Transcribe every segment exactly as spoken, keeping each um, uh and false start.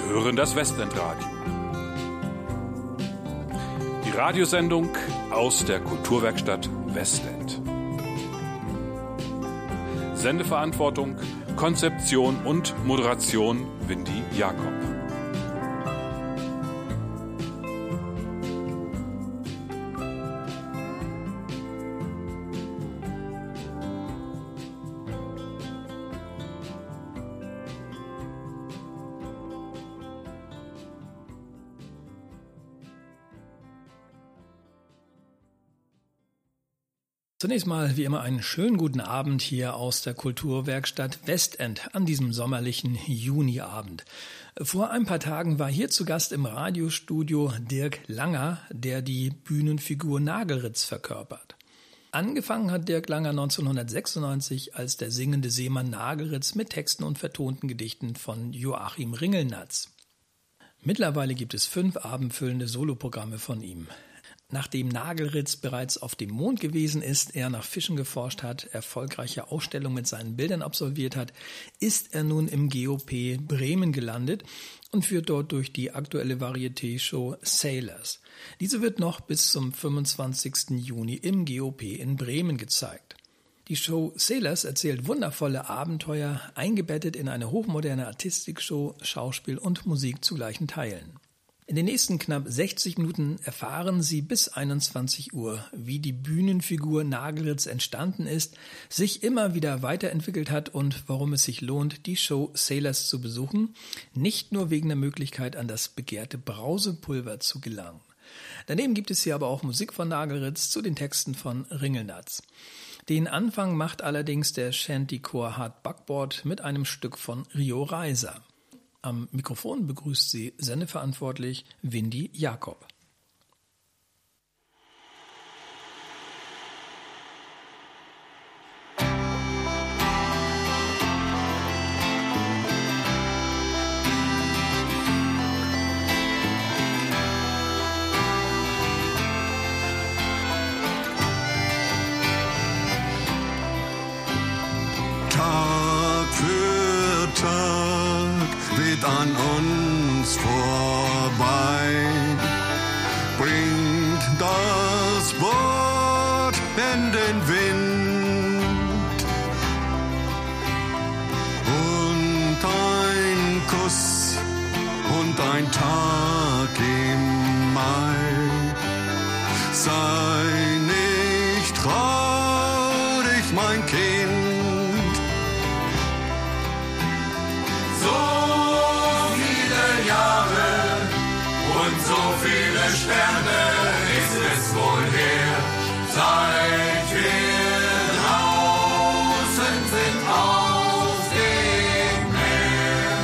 hören das Westend-Radio. Die Radiosendung aus der Kulturwerkstatt Westend. Sendeverantwortung, Konzeption und Moderation Windy Jakob. Zunächst mal wie immer einen schönen guten Abend hier aus der Kulturwerkstatt Westend an diesem sommerlichen Juniabend. Vor ein paar Tagen war hier zu Gast im Radiostudio Dirk Langer, der die Bühnenfigur Nagelritz verkörpert. Angefangen hat Dirk Langer neunzehnhundertsechsundneunzig als der singende Seemann Nagelritz mit Texten und vertonten Gedichten von Joachim Ringelnatz. Mittlerweile gibt es fünf abendfüllende Soloprogramme von ihm. Nachdem Nagelritz bereits auf dem Mond gewesen ist, er nach Fischen geforscht hat, erfolgreiche Ausstellungen mit seinen Bildern absolviert hat, ist er nun im G O P Bremen gelandet und führt dort durch die aktuelle Varieté-Show Sailors. Diese wird noch bis zum fünfundzwanzigsten Juni im G O P in Bremen gezeigt. Die Show Sailors erzählt wundervolle Abenteuer, eingebettet in eine hochmoderne Artistikshow, Schauspiel und Musik zu gleichen Teilen. In den nächsten knapp sechzig Minuten erfahren Sie bis einundzwanzig Uhr, wie die Bühnenfigur Nagelritz entstanden ist, sich immer wieder weiterentwickelt hat und warum es sich lohnt, die Show Sailors zu besuchen, nicht nur wegen der Möglichkeit, an das begehrte Brausepulver zu gelangen. Daneben gibt es hier aber auch Musik von Nagelritz zu den Texten von Ringelnatz. Den Anfang macht allerdings der Shantychor Hard Buckboard mit einem Stück von Rio Reiser. Am Mikrofon begrüßt Sie sendeverantwortlich Windy Jakob. Tag für Tag geht an uns vorbei, bringt das Boot in den Wind und ein Kuss und ein Tag im Mai. Sei nicht traurig, mein Kind. So viele Sterne ist es wohl her, seit wir draußen sind auf dem Meer.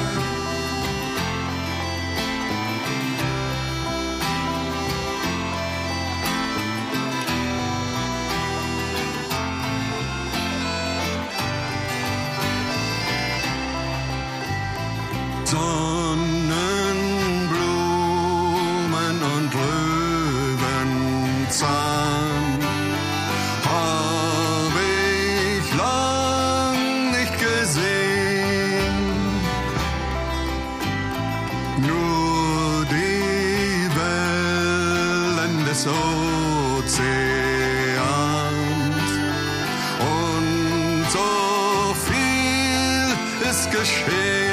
Hab ich lang nicht gesehen, nur die Wellen des Ozeans und so viel ist geschehen.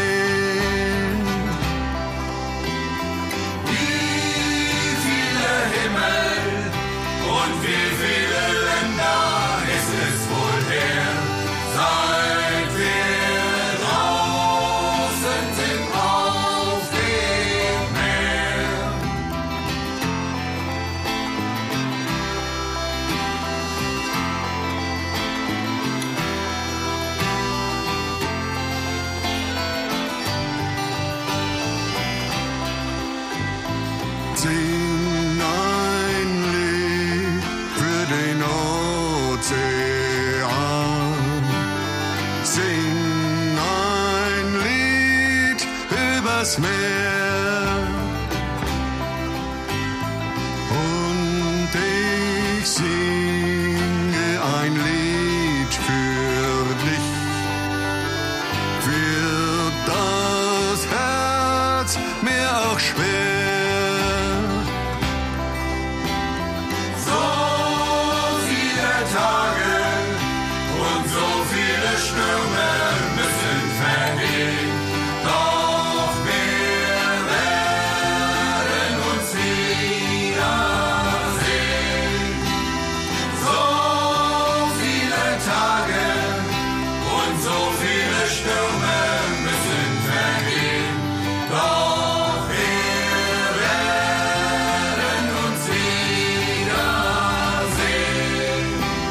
Und wie viele Länder ist es wohl her, seit wir draußen sind auf dem Meer. Sing ein Lied für den Ozean, sing ein Lied übers Meer und ich singe ein Lied für dich, wird das Herz mit schwer. So viele Tage und so viele Stürme müssen vergehen, doch wir werden uns wiedersehen. So viele Tage und so viele Stürme müssen vergehen, doch wir werden uns wiedersehen.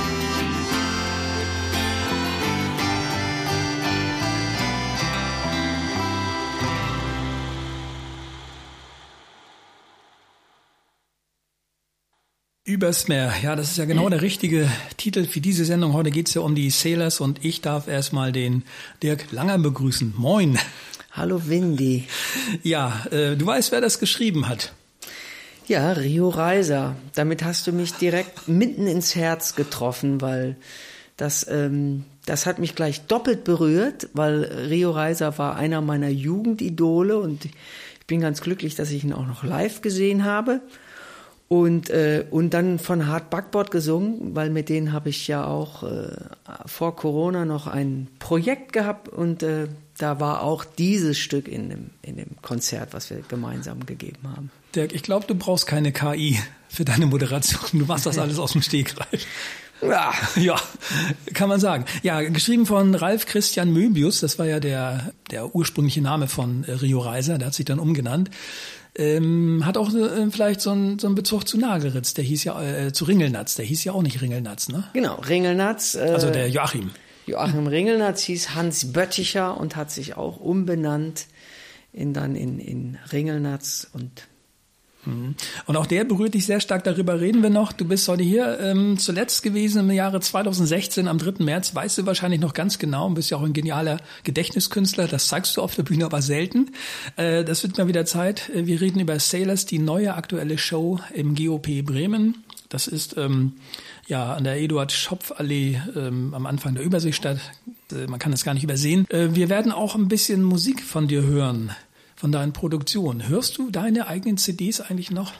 Übers Meer, ja, das ist ja genau der richtige Titel für diese Sendung. Heute geht's ja um die Sailors und ich darf erstmal den Dirk Langer begrüßen. Moin. Hallo Windy. Ja, äh, du weißt, wer das geschrieben hat. Ja, Rio Reiser. Damit hast du mich direkt mitten ins Herz getroffen, weil das, ähm, das hat mich gleich doppelt berührt, weil Rio Reiser war einer meiner Jugendidole und ich bin ganz glücklich, dass ich ihn auch noch live gesehen habe. Und, äh, und dann von Hard Backbord gesungen, weil mit denen habe ich ja auch äh, vor Corona noch ein Projekt gehabt und äh, da war auch dieses Stück in dem, in dem Konzert, was wir gemeinsam gegeben haben. Dirk, ich glaube, du brauchst keine K I für deine Moderation. Du machst das alles aus dem Stegreif. Ja. Ja, kann man sagen. Ja, geschrieben von Ralf Christian Möbius, das war ja der, der ursprüngliche Name von äh, Rio Reiser, der hat sich dann umgenannt. Ähm, hat auch äh, vielleicht so einen so einen Bezug zu Nagelritz, der hieß ja, äh, zu Ringelnatz, der hieß ja auch nicht Ringelnatz, ne? Genau, Ringelnatz. Äh, Also der Joachim. Joachim Ringelnatz hieß Hans Bötticher und hat sich auch umbenannt in dann in, in Ringelnatz und Und auch der berührt dich sehr stark, darüber reden wir noch. Du bist heute hier ähm, zuletzt gewesen im Jahre zweitausendsechzehn, am dritten März, weißt du wahrscheinlich noch ganz genau, und bist ja auch ein genialer Gedächtniskünstler, das zeigst du auf der Bühne aber selten. Äh, das wird mal wieder Zeit. Wir reden über Sailors, die neue aktuelle Show im G O P Bremen. Das ist ähm, ja an der Eduard-Schopf-Allee ähm, am Anfang der Überseestadt. Äh, man kann das gar nicht übersehen. Äh, wir werden auch ein bisschen Musik von dir hören. Von deinen Produktionen. Hörst du deine eigenen C Ds eigentlich noch?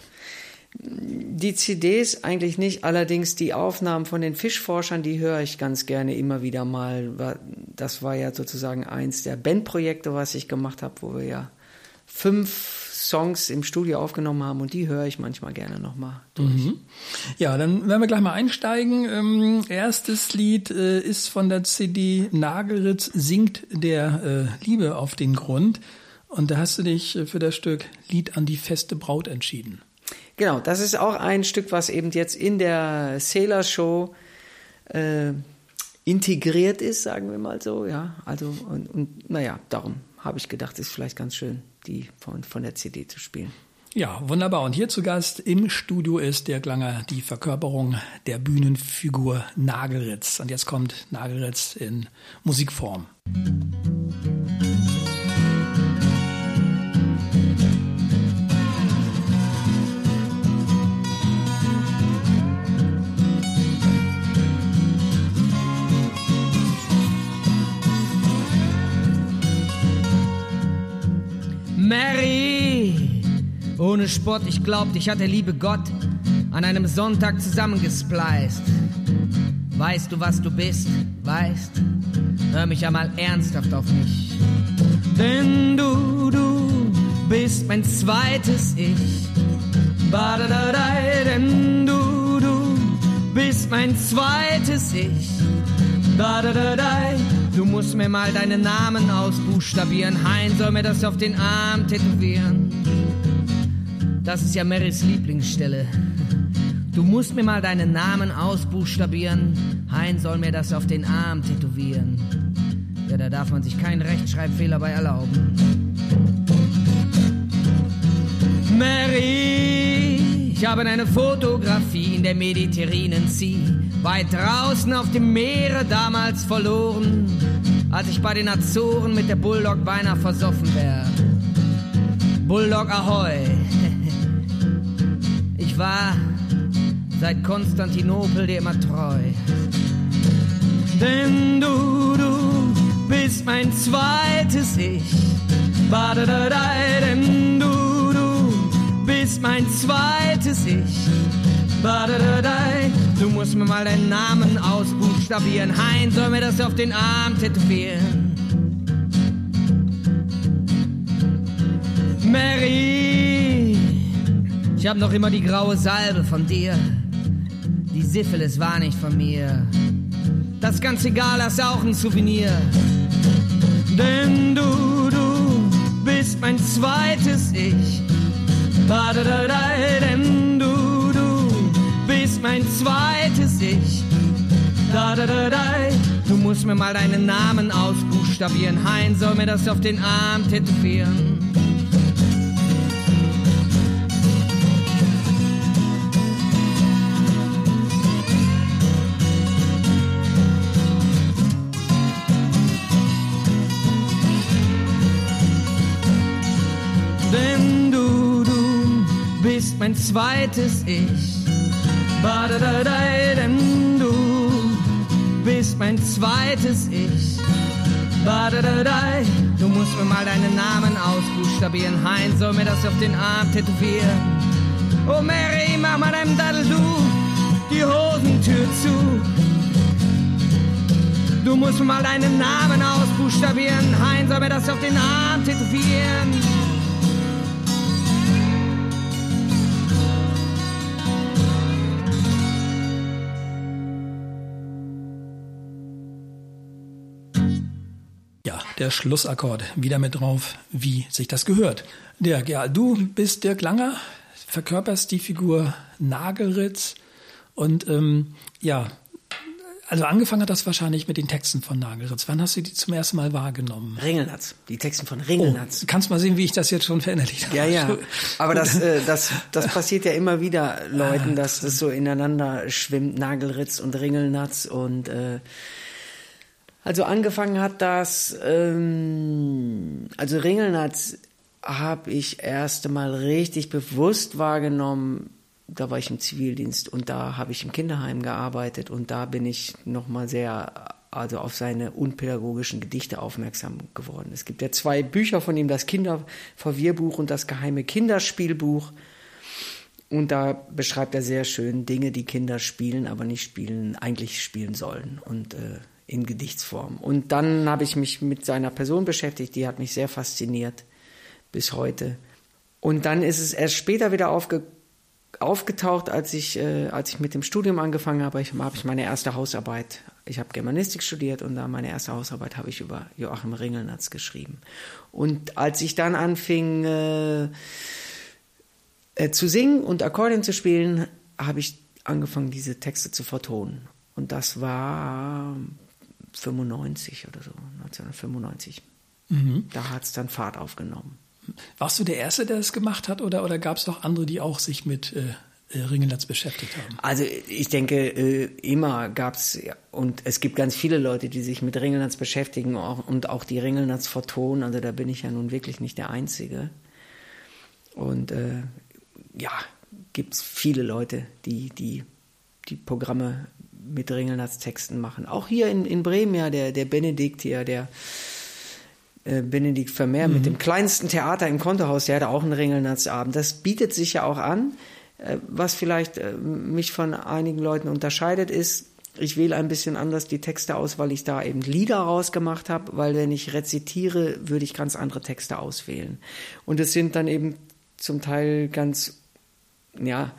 Die C Ds eigentlich nicht, allerdings die Aufnahmen von den Fischforschern, die höre ich ganz gerne immer wieder mal. Das war ja sozusagen eins der Bandprojekte, was ich gemacht habe, wo wir ja fünf Songs im Studio aufgenommen haben und die höre ich manchmal gerne nochmal durch. Mhm. Ja, dann werden wir gleich mal einsteigen. Ähm, erstes Lied äh, ist von der C D Nagelritz singt der äh, Liebe auf den Grund. Und da hast du dich für das Stück Lied an die feste Braut entschieden. Genau, das ist auch ein Stück, was eben jetzt in der Sailor Show äh, integriert ist, sagen wir mal so. Ja, also und, und naja, darum habe ich gedacht, ist vielleicht ganz schön, die von, von der C D zu spielen. Ja, wunderbar. Und hier zu Gast im Studio ist Dirk Langer, die Verkörperung der Bühnenfigur Nagelritz. Und jetzt kommt Nagelritz in Musikform. Mary, ohne Spott, ich glaub, dich hat der liebe Gott an einem Sonntag zusammengespleist. Weißt du, was du bist? Weißt? Hör mich ja mal ernsthaft auf mich. Denn du, du bist mein zweites Ich. Badadadai, denn du, du bist mein zweites Ich. Badadadai. Du musst mir mal deinen Namen ausbuchstabieren. Hein soll mir das auf den Arm tätowieren. Das ist ja Marys Lieblingsstelle. Du musst mir mal deinen Namen ausbuchstabieren. Hein soll mir das auf den Arm tätowieren. Ja, da darf man sich keinen Rechtschreibfehler bei erlauben. Mary, ich habe eine Fotografie in der Mediterranean Sea. Weit draußen auf dem Meere damals verloren, als ich bei den Azoren mit der Bulldog beinahe versoffen wär. Bulldog Ahoi. Ich war seit Konstantinopel dir immer treu. Denn du, du bist mein zweites Ich. Badadadai, denn du, du zweites Ich. Badadadai. Du musst mir mal deinen Namen ausbuchstabieren. Hein soll mir das auf den Arm tätowieren. Mary, ich hab noch immer die graue Salbe von dir. Die Syphilis war nicht von mir. Das ganz egal, das ist auch ein Souvenir. Denn du, du bist mein zweites Ich. Badadadai. Denn du, du bist mein zweites Ich. Badadadai. Du musst mir mal deinen Namen ausbuchstabieren. Hein soll mir das auf den Arm tätowieren. Denn du, du bist mein zweites Ich. Badadadai. Denn du bist mein zweites Ich. Badadadai. Du musst mir mal deinen Namen ausbuchstabieren. Hein soll mir das auf den Arm tätowieren. Oh Mary, mach mal deinem Daddel du die Hosentür zu. Du musst mir mal deinen Namen ausbuchstabieren. Hein soll mir das auf den Arm tätowieren. Ja, der Schlussakkord wieder mit drauf, wie sich das gehört. Dirk, ja, du bist Dirk Langer, verkörperst die Figur Nagelritz und ähm, ja, also angefangen hat das wahrscheinlich mit den Texten von Nagelritz. Wann hast du die zum ersten Mal wahrgenommen? Ringelnatz, die Texte von Ringelnatz. Oh, kannst mal sehen, wie ich das jetzt schon verinnerlicht habe. Ja, ja, aber das, äh, das, das passiert ja immer wieder Leuten, dass das so ineinander schwimmt, Nagelritz und Ringelnatz und äh, also angefangen hat das, ähm, also Ringelnatz habe ich erst einmal richtig bewusst wahrgenommen, da war ich im Zivildienst und da habe ich im Kinderheim gearbeitet und da bin ich nochmal sehr, also auf seine unpädagogischen Gedichte aufmerksam geworden. Es gibt ja zwei Bücher von ihm, das Kinderverwirrbuch und das geheime Kinderspielbuch. Und da beschreibt er sehr schön Dinge, die Kinder spielen, aber nicht spielen, eigentlich spielen sollen und äh, in Gedichtsform. Und dann habe ich mich mit seiner Person beschäftigt, die hat mich sehr fasziniert bis heute. Und dann ist es erst später wieder aufge, aufgetaucht, als ich, äh, als ich mit dem Studium angefangen habe, ich, habe ich meine erste Hausarbeit, ich habe Germanistik studiert und da meine erste Hausarbeit habe ich über Joachim Ringelnatz geschrieben. Und als ich dann anfing äh, äh, zu singen und Akkordeon zu spielen, habe ich angefangen, diese Texte zu vertonen. Und das war fünfundneunzig oder so, neunzehnhundertfünfundneunzig. Mhm. Da hat es dann Fahrt aufgenommen. Warst du der Erste, der das gemacht hat, oder, oder gab es auch andere, die auch sich mit äh, Ringelnatz beschäftigt haben? Also ich denke, äh, immer gab es, ja, und es gibt ganz viele Leute, die sich mit Ringelnatz beschäftigen auch, und auch die Ringelnatz vertonen, also da bin ich ja nun wirklich nicht der Einzige. Und äh, ja, gibt es viele Leute, die, die die Programme mit Ringelnatz-Texten machen. Auch hier in, in Bremen, ja, der, der Benedikt hier, der äh, Benedikt Vermeer mhm. mit dem kleinsten Theater im Kontohaus, der hat auch einen Ringelnatz-Abend. Das bietet sich ja auch an. Äh, was vielleicht äh, mich von einigen Leuten unterscheidet, ist, ich wähle ein bisschen anders die Texte aus, weil ich da eben Lieder rausgemacht habe, weil wenn ich rezitiere, würde ich ganz andere Texte auswählen. Und es sind dann eben zum Teil ganz, ja,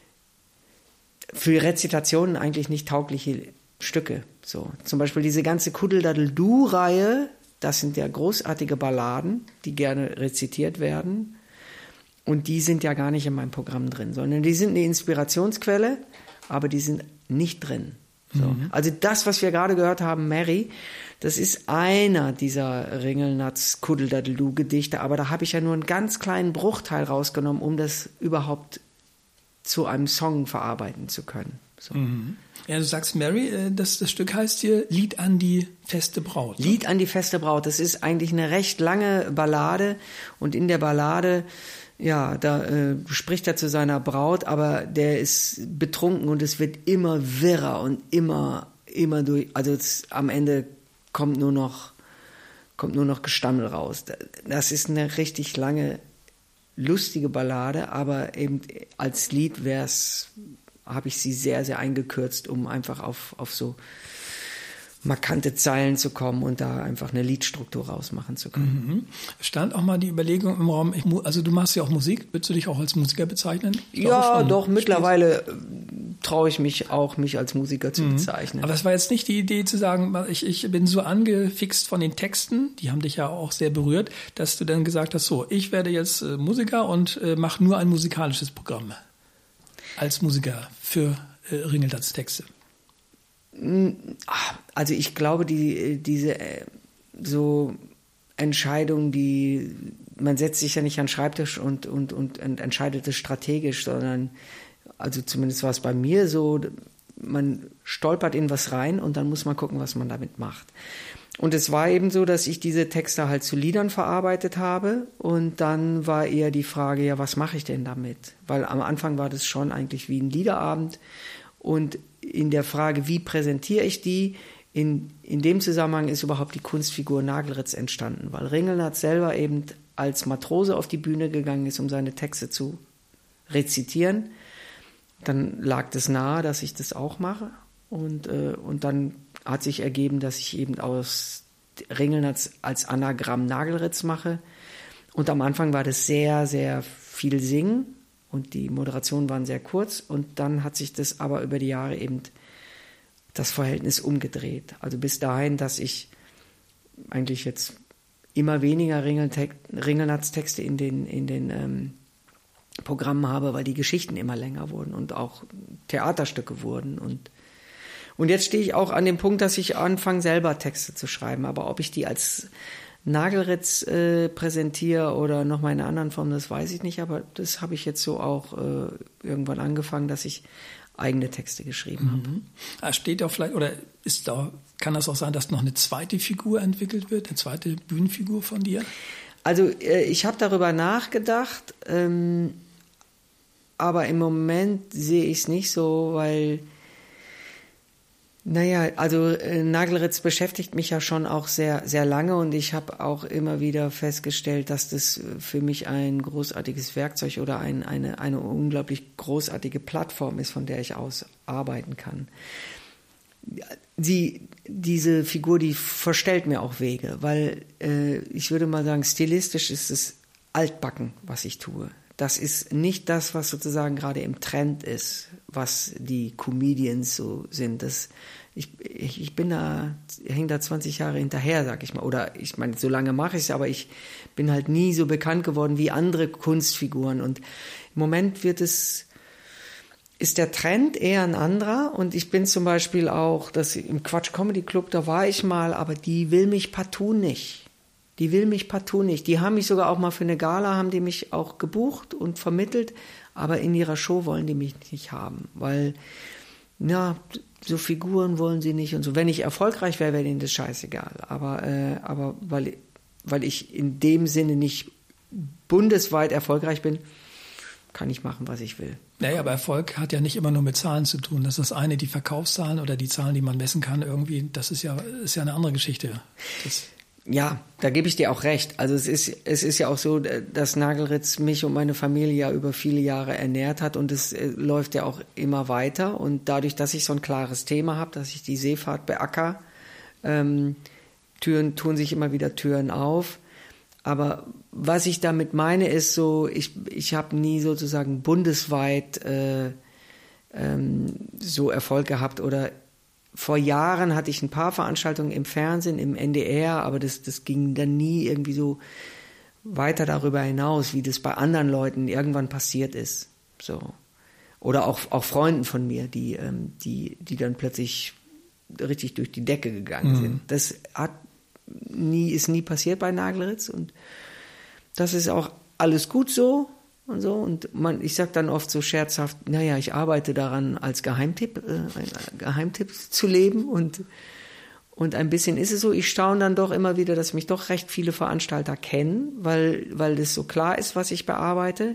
für Rezitationen eigentlich nicht taugliche Stücke. So, zum Beispiel diese ganze Kuddeldaddeldu-Reihe, das sind ja großartige Balladen, die gerne rezitiert werden. Und die sind ja gar nicht in meinem Programm drin, sondern die sind eine Inspirationsquelle, aber die sind nicht drin. So. Mhm. Also das, was wir gerade gehört haben, Mary, das ist einer dieser Ringelnatz-Kuddeldaddeldu-Gedichte, aber da habe ich ja nur einen ganz kleinen Bruchteil rausgenommen, um das überhaupt zu einem Song verarbeiten zu können. So. Mhm. Ja, du sagst Mary, das, das Stück heißt hier Lied an die feste Braut. Ne? Lied an die feste Braut, das ist eigentlich eine recht lange Ballade und in der Ballade, ja, da äh, spricht er zu seiner Braut, aber der ist betrunken und es wird immer wirrer und immer, immer durch, also es, am Ende kommt nur noch, kommt nur noch Gestammel raus. Das ist eine richtig lange lustige Ballade, aber eben als Lied wär's, habe ich sie sehr, sehr eingekürzt, um einfach auf, auf so markante Zeilen zu kommen und da einfach eine Liedstruktur rausmachen zu können. Mhm. Stand auch mal die Überlegung im Raum, ich, also du machst ja auch Musik, würdest du dich auch als Musiker bezeichnen? Ich ja, doch, mittlerweile traue ich mich auch, mich als Musiker zu mhm. bezeichnen. Aber das war jetzt nicht die Idee zu sagen, ich, ich bin so angefixt von den Texten, die haben dich ja auch sehr berührt, dass du dann gesagt hast, so, ich werde jetzt äh, Musiker und äh, mache nur ein musikalisches Programm als Musiker für äh, Ringelnatz Texte. Also ich glaube, die, diese so Entscheidung, die man setzt sich ja nicht an den Schreibtisch und, und, und entscheidet es strategisch, sondern, also zumindest war es bei mir so, man stolpert in was rein und dann muss man gucken, was man damit macht. Und es war eben so, dass ich diese Texte halt zu Liedern verarbeitet habe und dann war eher die Frage, ja, was mache ich denn damit? Weil am Anfang war das schon eigentlich wie ein Liederabend und in der Frage, wie präsentiere ich die, in, in dem Zusammenhang ist überhaupt die Kunstfigur Nagelritz entstanden, weil Ringelnatz selber eben als Matrose auf die Bühne gegangen ist, um seine Texte zu rezitieren. Dann lag es nahe, dass ich das auch mache und, äh, und dann hat sich ergeben, dass ich eben aus Ringelnatz als Anagramm Nagelritz mache und am Anfang war das sehr, sehr viel Singen. Und die Moderationen waren sehr kurz und dann hat sich das aber über die Jahre eben das Verhältnis umgedreht. Also bis dahin, dass ich eigentlich jetzt immer weniger Ringelnatz-Texte in den, in den ähm, Programmen habe, weil die Geschichten immer länger wurden und auch Theaterstücke wurden. Und, und jetzt stehe ich auch an dem Punkt, dass ich anfange, selber Texte zu schreiben. Aber ob ich die als Nagelritz äh, präsentiere oder nochmal in einer anderen Form, das weiß ich nicht, aber das habe ich jetzt so auch äh, irgendwann angefangen, dass ich eigene Texte geschrieben mhm. habe. Steht auch vielleicht, oder ist da, kann das auch sein, dass noch eine zweite Figur entwickelt wird, eine zweite Bühnenfigur von dir? Also äh, ich habe darüber nachgedacht, ähm, aber im Moment sehe ich es nicht so, weil Naja, also äh, Nagelritz beschäftigt mich ja schon auch sehr, sehr lange und ich habe auch immer wieder festgestellt, dass das für mich ein großartiges Werkzeug oder ein, eine, eine unglaublich großartige Plattform ist, von der ich aus arbeiten kann. Die, diese Figur, die verstellt mir auch Wege, weil äh, ich würde mal sagen, stilistisch ist es altbacken, was ich tue. Das ist nicht das, was sozusagen gerade im Trend ist, was die Comedians so sind. Das, ich, ich, ich bin da, hänge da zwanzig Jahre hinterher, sag ich mal. Oder ich meine, so lange mache ich es, aber ich bin halt nie so bekannt geworden wie andere Kunstfiguren. Und im Moment wird es, ist der Trend eher ein anderer. Und ich bin zum Beispiel auch, das im Quatsch Comedy Club, da war ich mal, aber die will mich partout nicht. Die will mich partout nicht. Die haben mich sogar auch mal für eine Gala, haben die mich auch gebucht und vermittelt, aber in ihrer Show wollen die mich nicht haben, weil, na, so Figuren wollen sie nicht und so. Wenn ich erfolgreich wäre, wäre ihnen das scheißegal. Aber, äh, aber weil, weil ich in dem Sinne nicht bundesweit erfolgreich bin, kann ich machen, was ich will. Naja, aber Erfolg hat ja nicht immer nur mit Zahlen zu tun. Das ist das eine, die Verkaufszahlen oder die Zahlen, die man messen kann irgendwie. Das ist ja, ist ja eine andere Geschichte. Das Ja, da gebe ich dir auch recht. Also es ist, es ist ja auch so, dass Nagelritz mich und meine Familie ja über viele Jahre ernährt hat und es läuft ja auch immer weiter. Und dadurch, dass ich so ein klares Thema habe, dass ich die Seefahrt beacker, ähm, Türen, tun sich immer wieder Türen auf. Aber was ich damit meine, ist so, ich, ich habe nie sozusagen bundesweit äh, ähm, so Erfolg gehabt oder vor Jahren hatte ich ein paar Veranstaltungen im Fernsehen, im N D R, aber das, das ging dann nie irgendwie so weiter darüber hinaus, wie das bei anderen Leuten irgendwann passiert ist. So. Oder auch, auch Freunden von mir, die, ähm, die, die dann plötzlich richtig durch die Decke gegangen mhm. sind. Das hat nie, ist nie passiert bei Nagelritz und das ist auch alles gut so. Und so. Und man, ich sage dann oft so scherzhaft, naja, ich arbeite daran, als Geheimtipp, äh, Geheimtipp zu leben. Und, und ein bisschen ist es so, ich staune dann doch immer wieder, dass mich doch recht viele Veranstalter kennen, weil, weil das so klar ist, was ich bearbeite.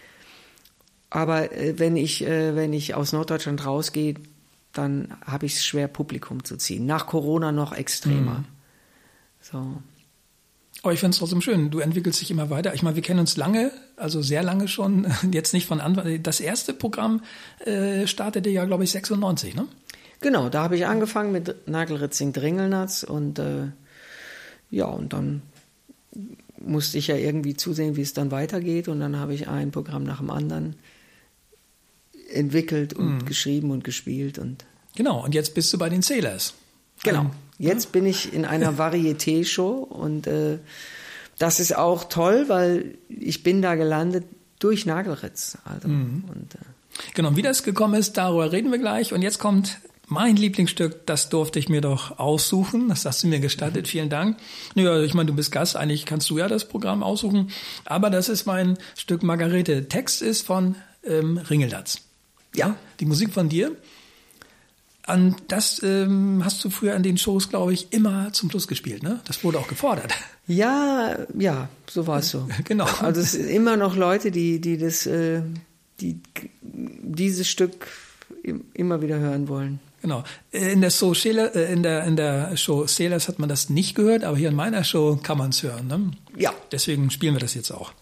Aber äh, wenn ich, äh, wenn ich aus Norddeutschland rausgehe, dann habe ich es schwer, Publikum zu ziehen. Nach Corona noch extremer. Mhm. So. Aber ich finde es trotzdem schön. Du entwickelst dich immer weiter. Ich meine, wir kennen uns lange, also sehr lange schon. Jetzt nicht von Anfang. Das erste Programm äh, startete ja, glaube ich, sechsundneunzig, ne? Genau, da habe ich angefangen mit Nagelritzing Dringelnatz und äh, ja, und dann musste ich ja irgendwie zusehen, wie es dann weitergeht, und dann habe ich ein Programm nach dem anderen entwickelt und mhm. geschrieben und gespielt. Und genau, und jetzt bist du bei den Sailors. Genau, jetzt bin ich in einer Varieté-Show und äh, das ist auch toll, weil ich bin da gelandet durch Nagelritz. Also, mhm. und, äh, genau, wie das gekommen ist, darüber reden wir gleich. Und jetzt kommt mein Lieblingsstück, das durfte ich mir doch aussuchen. Das hast du mir gestattet, vielen Dank. Ja, ich meine, du bist Gast, eigentlich kannst du ja das Programm aussuchen. Aber das ist mein Stück Margarete. Text ist von ähm, Ringelnatz. Ja, die Musik von dir. Und das ähm, hast du früher an den Shows, glaube ich, immer zum Schluss gespielt, ne? Das wurde auch gefordert. Ja, ja, so war es so. Genau. Also es sind immer noch Leute, die, die das, äh, die dieses Stück immer wieder hören wollen. Genau. In der Show Sailors, in der in der Show Sailors hat man das nicht gehört, aber hier in meiner Show kann man es hören, ne? Ja. Deswegen spielen wir das jetzt auch.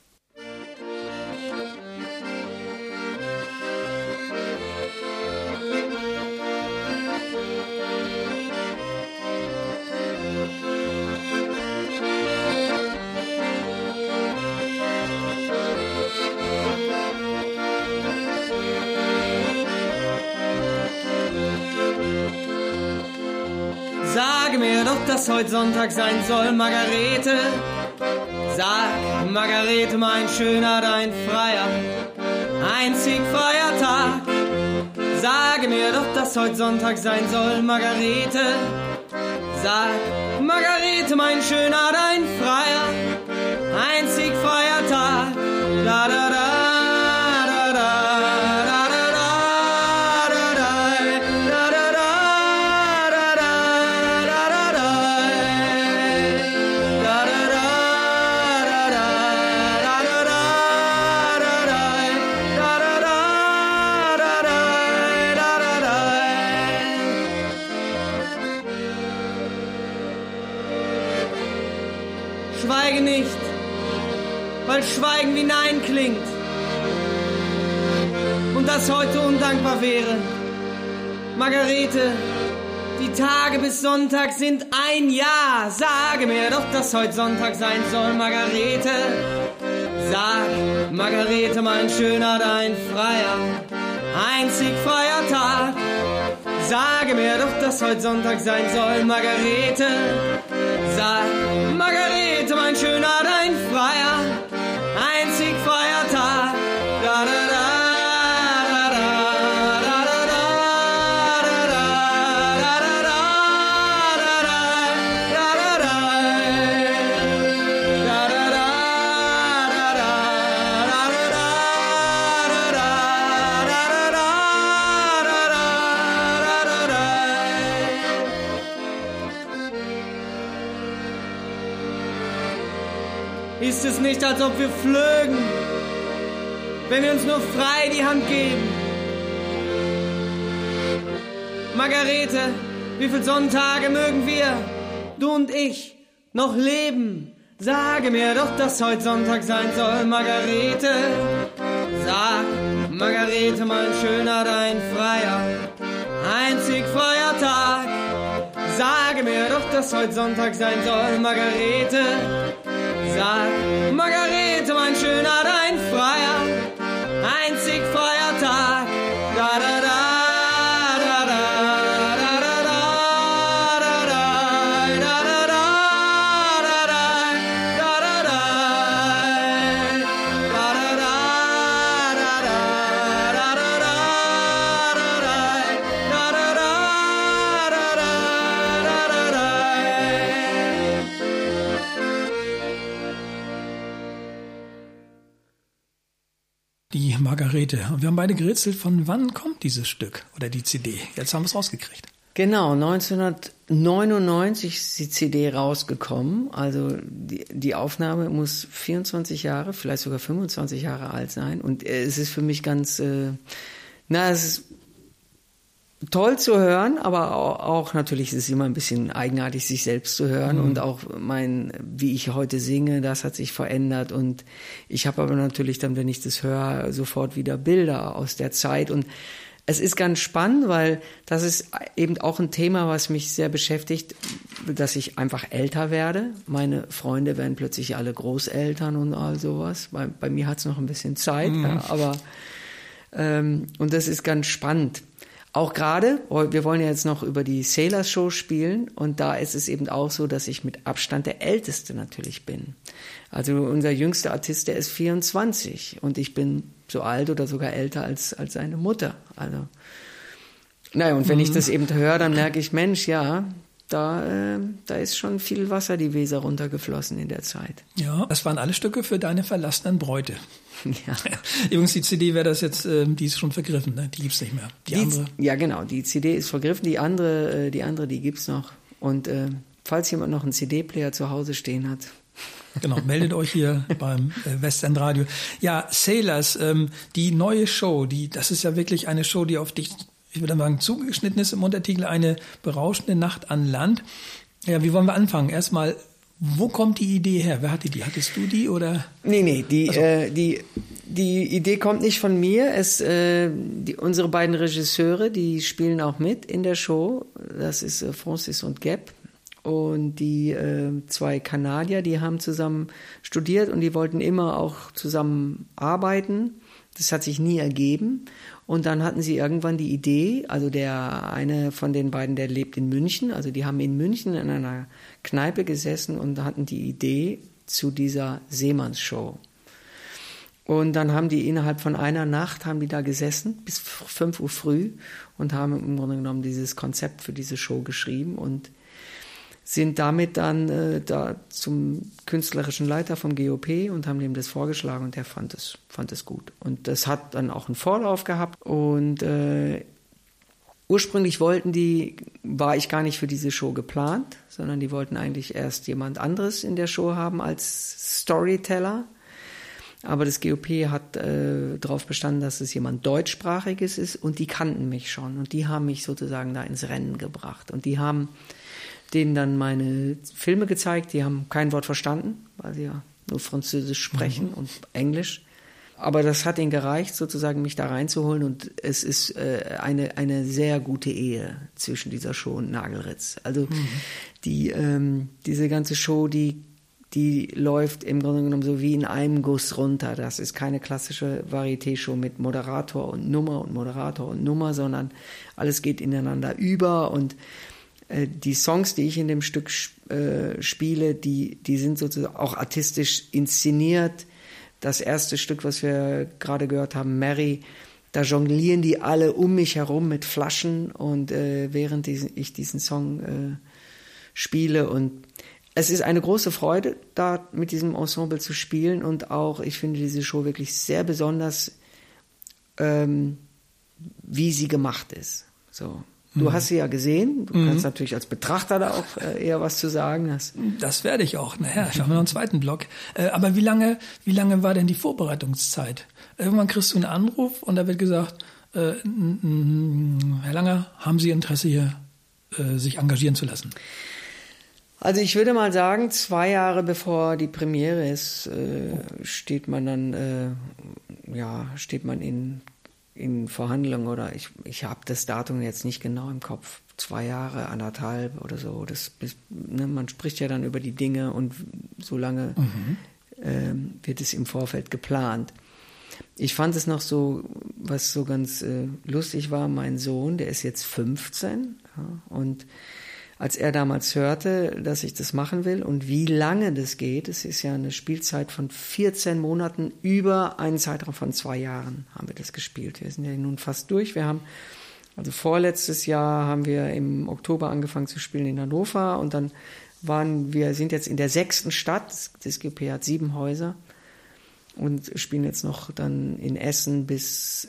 Sage mir doch, dass heute Sonntag sein soll, Margarete. Sag, Margarete, mein schöner, dein freier, einzig freier Tag. Sage mir doch, dass heute Sonntag sein soll, Margarete. Sag, Margarete, mein schöner, dein freier, einzig freier Tag. Da, da, da. Schweige nicht, weil Schweigen wie Nein klingt und das heute undankbar wäre. Margarete, die Tage bis Sonntag sind ein Jahr. Sage mir doch, dass heute Sonntag sein soll, Margarete. Sag, Margarete, mein schöner, dein freier, einzig freier Tag. Sage mir doch, dass heute Sonntag sein soll, Margarete. Sag, Margarete, mein schöner, dein freier, einzig freier Tag. Da, da, da. Ist es nicht, als ob wir flögen, wenn wir uns nur frei die Hand geben? Margarete, wie viele Sonntage mögen wir, du und ich, noch leben? Sage mir doch, dass heute Sonntag sein soll, Margarete. Sag, Margarete, mein schöner, dein freier, einzig freier Tag. Sage mir doch, dass heute Sonntag sein soll, Margarete. Sag, Margarete, mein schöner, dein freier, einzig freier Tag. Da, da, da. Die Margarete. Und wir haben beide gerätselt, von wann kommt dieses Stück oder die C D? Jetzt haben wir es rausgekriegt. Genau, neunzehnhundertneunundneunzig ist die C D rausgekommen. Also die, die Aufnahme muss vierundzwanzig Jahre, vielleicht sogar fünfundzwanzig Jahre alt sein. Und es ist für mich ganz, äh, na, es ist toll zu hören, aber auch, auch natürlich ist es immer ein bisschen eigenartig, sich selbst zu hören. Mhm. Und auch mein, wie ich heute singe, das hat sich verändert. Und ich habe aber natürlich dann, wenn ich das höre, sofort wieder Bilder aus der Zeit. Und es ist ganz spannend, weil das ist eben auch ein Thema, was mich sehr beschäftigt, dass ich einfach älter werde. Meine Freunde werden plötzlich alle Großeltern und all sowas. Bei, bei mir hat es noch ein bisschen Zeit, mhm. ja, aber ähm, und das ist ganz spannend. Auch gerade, wir wollen ja jetzt noch über die Sailors Show spielen und da ist es eben auch so, dass ich mit Abstand der Älteste natürlich bin. Also unser jüngster Artist, der ist vierundzwanzig und ich bin so alt oder sogar älter als als seine Mutter. Also, naja, und wenn mhm. ich das eben höre, dann merke ich, Mensch, ja, da, äh, da ist schon viel Wasser die Weser runtergeflossen in der Zeit. Ja, das waren alle Stücke für deine verlassenen Bräute. Ja. Übrigens, die C D wäre das jetzt, äh, die ist schon vergriffen, ne? Die gibt's nicht mehr. Die, die andere. Ja, genau, die C D ist vergriffen, die andere, äh, die andere, die gibt's noch. Und äh, falls jemand noch einen C D-Player zu Hause stehen hat. Genau, meldet euch hier beim äh, Westend Radio. Ja, Sailors, ähm, die neue Show, die, das ist ja wirklich eine Show, die auf dich, ich würde sagen, zugeschnitten ist im Untertitel, eine berauschende Nacht an Land. Ja, wie wollen wir anfangen? Erstmal, wo kommt die Idee her? Wer hatte die? Hattest du die oder? Nee, nee, die, also. äh, die, die Idee kommt nicht von mir. Es, äh, die, unsere beiden Regisseure, die spielen auch mit in der Show. Das ist äh, Francis und Geb. Und die äh, zwei Kanadier, die haben zusammen studiert und die wollten immer auch zusammen arbeiten. Das hat sich nie ergeben. Und dann hatten sie irgendwann die Idee, also der eine von den beiden, der lebt in München, also die haben in München in einer Kneipe gesessen und hatten die Idee zu dieser Seemannsshow. Und dann haben die innerhalb von einer Nacht, haben die da gesessen, bis fünf Uhr früh und haben im Grunde genommen dieses Konzept für diese Show geschrieben und sind damit dann äh, da zum künstlerischen Leiter vom G O P und haben ihm das vorgeschlagen und der fand es fand es gut. Und das hat dann auch einen Vorlauf gehabt und äh, ursprünglich wollten die, war ich gar nicht für diese Show geplant, sondern die wollten eigentlich erst jemand anderes in der Show haben als Storyteller. Aber das G O P hat äh, darauf bestanden, dass es jemand Deutschsprachiges ist und die kannten mich schon und die haben mich sozusagen da ins Rennen gebracht und die haben denen dann meine Filme gezeigt, die haben kein Wort verstanden, weil sie ja nur Französisch sprechen mhm. und Englisch. Aber das hat ihnen gereicht, sozusagen mich da reinzuholen und es ist äh, eine, eine sehr gute Ehe zwischen dieser Show und Nagelritz. Also mhm. die, ähm, diese ganze Show, die, die läuft im Grunde genommen so wie in einem Guss runter. Das ist keine klassische Varieté-Show mit Moderator und Nummer und Moderator und Nummer, sondern alles geht ineinander über und die Songs, die ich in dem Stück äh, spiele, die, die sind sozusagen auch artistisch inszeniert. Das erste Stück, was wir gerade gehört haben, Mary, da jonglieren die alle um mich herum mit Flaschen und äh, während die, ich diesen Song äh, spiele und es ist eine große Freude, da mit diesem Ensemble zu spielen und auch, ich finde diese Show wirklich sehr besonders, ähm, wie sie gemacht ist. So. Du hast sie ja gesehen. Du mhm. kannst natürlich als Betrachter da auch äh, eher was zu sagen. Das, das werde ich auch. Naja, ich mache noch einen zweiten Block. Äh, aber wie lange, wie lange war denn die Vorbereitungszeit? Irgendwann kriegst du einen Anruf und da wird gesagt, äh, Herr Langer, haben Sie Interesse hier, äh, sich engagieren zu lassen? Also ich würde mal sagen, zwei Jahre bevor die Premiere ist, äh, steht man dann, äh, ja, steht man in in Verhandlungen oder ich, ich habe das Datum jetzt nicht genau im Kopf, zwei Jahre, anderthalb oder so. Das, ne, man spricht ja dann über die Dinge und so lange mhm. ähm, wird es im Vorfeld geplant. Ich fand es noch so, was so ganz äh, lustig war, mein Sohn, der ist jetzt fünfzehn ja, und als er damals hörte, dass ich das machen will und wie lange das geht, es ist ja eine Spielzeit von vierzehn Monaten, über einen Zeitraum von zwei Jahren haben wir das gespielt. Wir sind ja nun fast durch. Wir haben, also vorletztes Jahr haben wir im Oktober angefangen zu spielen in Hannover und dann waren wir, sind jetzt in der sechsten Stadt, das G P hat sieben Häuser und spielen jetzt noch dann in Essen bis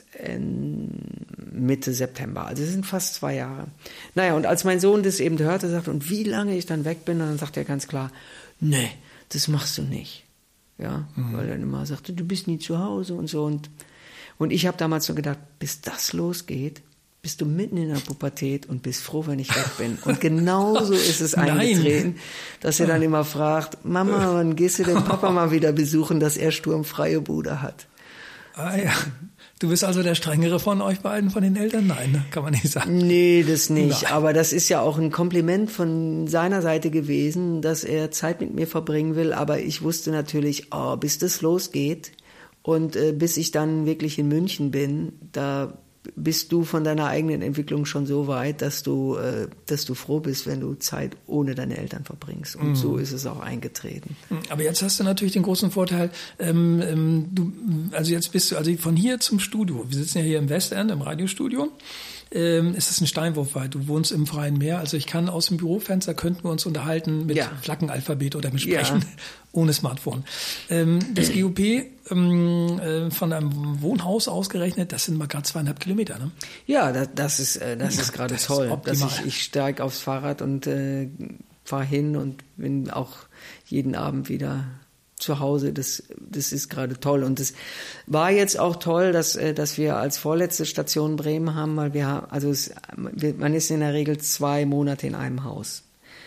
Mitte September. Also es sind fast zwei Jahre. Naja, und als mein Sohn das eben hörte, sagte, und wie lange ich dann weg bin, dann sagt er ganz klar, nee, das machst du nicht. Ja, mhm. weil er immer sagte, du bist nie zu Hause und so. Und, und ich habe damals so gedacht, bis das losgeht, bist du mitten in der Pubertät und bist froh, wenn ich weg bin. Und genauso ist es eingetreten, dass er dann immer fragt, Mama, wann gehst du den Papa mal wieder besuchen, dass er sturmfreie Bude hat? Ah ja, du bist also der strengere von euch beiden, von den Eltern? Nein, ne? Kann man nicht sagen. Nee, das nicht. Nein. Aber das ist ja auch ein Kompliment von seiner Seite gewesen, dass er Zeit mit mir verbringen will. Aber ich wusste natürlich, oh, bis das losgeht und äh, bis ich dann wirklich in München bin, da bist du von deiner eigenen Entwicklung schon so weit, dass du, äh, dass du froh bist, wenn du Zeit ohne deine Eltern verbringst. Und mm. so ist es auch eingetreten. Aber jetzt hast du natürlich den großen Vorteil, ähm, ähm, du, also jetzt bist du, also von hier zum Studio. Wir sitzen ja hier im Westend, im Radiostudio. Ähm, es ist ein Steinwurf weit. Du wohnst im freien Meer. Also ich kann aus dem Bürofenster, könnten wir uns unterhalten mit ja. Flaggenalphabet oder mit Sprechen, ja. ohne Smartphone. Ähm, das G O P ähm, äh, von einem Wohnhaus ausgerechnet, das sind mal gerade zweieinhalb Kilometer, ne? Ja, das, das ist, äh, das ist gerade toll. Ist dass ich ich steige aufs Fahrrad und äh, fahre hin und bin auch jeden Abend wieder zu Hause. Das, das ist gerade toll. Und es war jetzt auch toll, dass, dass wir als vorletzte Station Bremen haben, weil wir, also es, man ist in der Regel zwei Monate in einem Haus.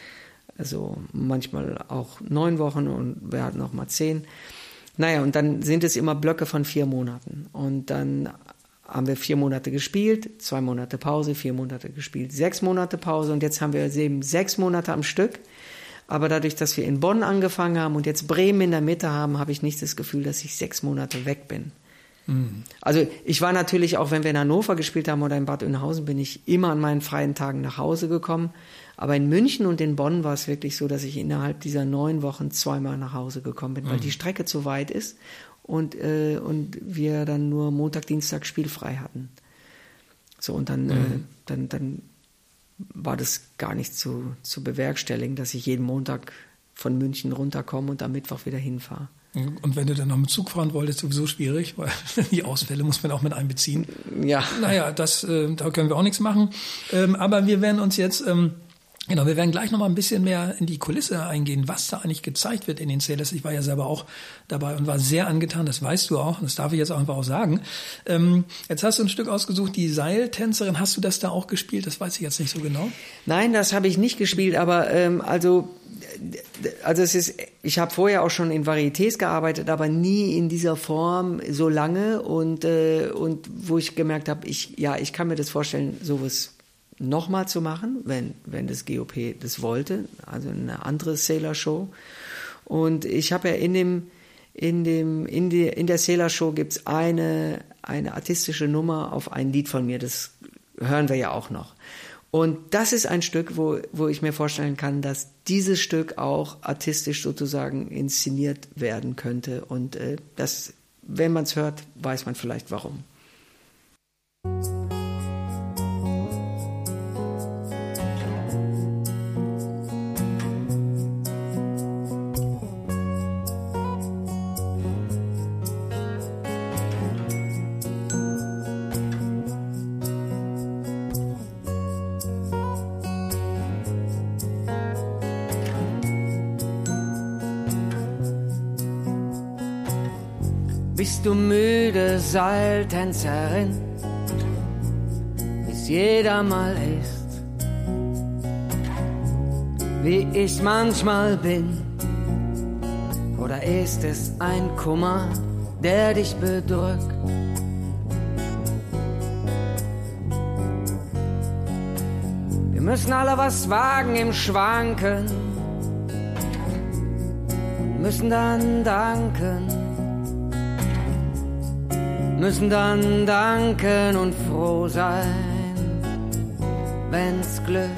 Also manchmal auch neun Wochen und wir hatten auch mal zehn. Naja, und dann sind es immer Blöcke von vier Monaten. Und dann haben wir vier Monate gespielt, zwei Monate Pause, vier Monate gespielt, sechs Monate Pause und jetzt haben wir eben sechs Monate am Stück. Aber dadurch, dass wir in Bonn angefangen haben und jetzt Bremen in der Mitte haben, habe ich nicht das Gefühl, dass ich sechs Monate weg bin. Mhm. Also ich war natürlich, auch wenn wir in Hannover gespielt haben oder in Bad Oeynhausen, bin ich immer an meinen freien Tagen nach Hause gekommen. Aber in München und in Bonn war es wirklich so, dass ich innerhalb dieser neun Wochen zweimal nach Hause gekommen bin, mhm. weil die Strecke zu weit ist und, äh, und wir dann nur Montag, Dienstag spielfrei hatten. So, und dann, mhm. äh, dann, dann war das gar nicht zu, zu bewerkstelligen, dass ich jeden Montag von München runterkomme und am Mittwoch wieder hinfahre. Und wenn du dann noch mit Zug fahren wolltest, sowieso schwierig, weil die Ausfälle muss man auch mit einbeziehen. Ja. Naja, das, äh, da können wir auch nichts machen. Ähm, aber wir werden uns jetzt... Ähm, Genau, wir werden gleich noch mal ein bisschen mehr in die Kulisse eingehen, was da eigentlich gezeigt wird in den Sailors. Ich war ja selber auch dabei und war sehr angetan, das weißt du auch, das darf ich jetzt auch einfach auch sagen. Ähm, jetzt hast du ein Stück ausgesucht, die Seiltänzerin, hast du das da auch gespielt? Das weiß ich jetzt nicht so genau. Nein, das habe ich nicht gespielt, aber ähm, also, also es ist, ich habe vorher auch schon in Varietés gearbeitet, aber nie in dieser Form so lange und, äh, und wo ich gemerkt habe, ich, ja, ich kann mir das vorstellen, sowas nochmal zu machen, wenn, wenn das G O P das wollte, also eine andere Sailor-Show. Und ich habe ja in dem, in dem, in die, in der Sailor-Show gibt's eine, eine artistische Nummer auf ein Lied von mir, das hören wir ja auch noch. Und das ist ein Stück, wo, wo ich mir vorstellen kann, dass dieses Stück auch artistisch sozusagen inszeniert werden könnte. Und äh, das, wenn man es hört, weiß man vielleicht warum. Bist du müde, Seiltänzerin, wie's jeder mal ist, wie ich manchmal bin, oder ist es ein Kummer, der dich bedrückt? Wir müssen alle was wagen im Schwanken, müssen dann danken. Müssen dann danken und froh sein, wenn's glückt.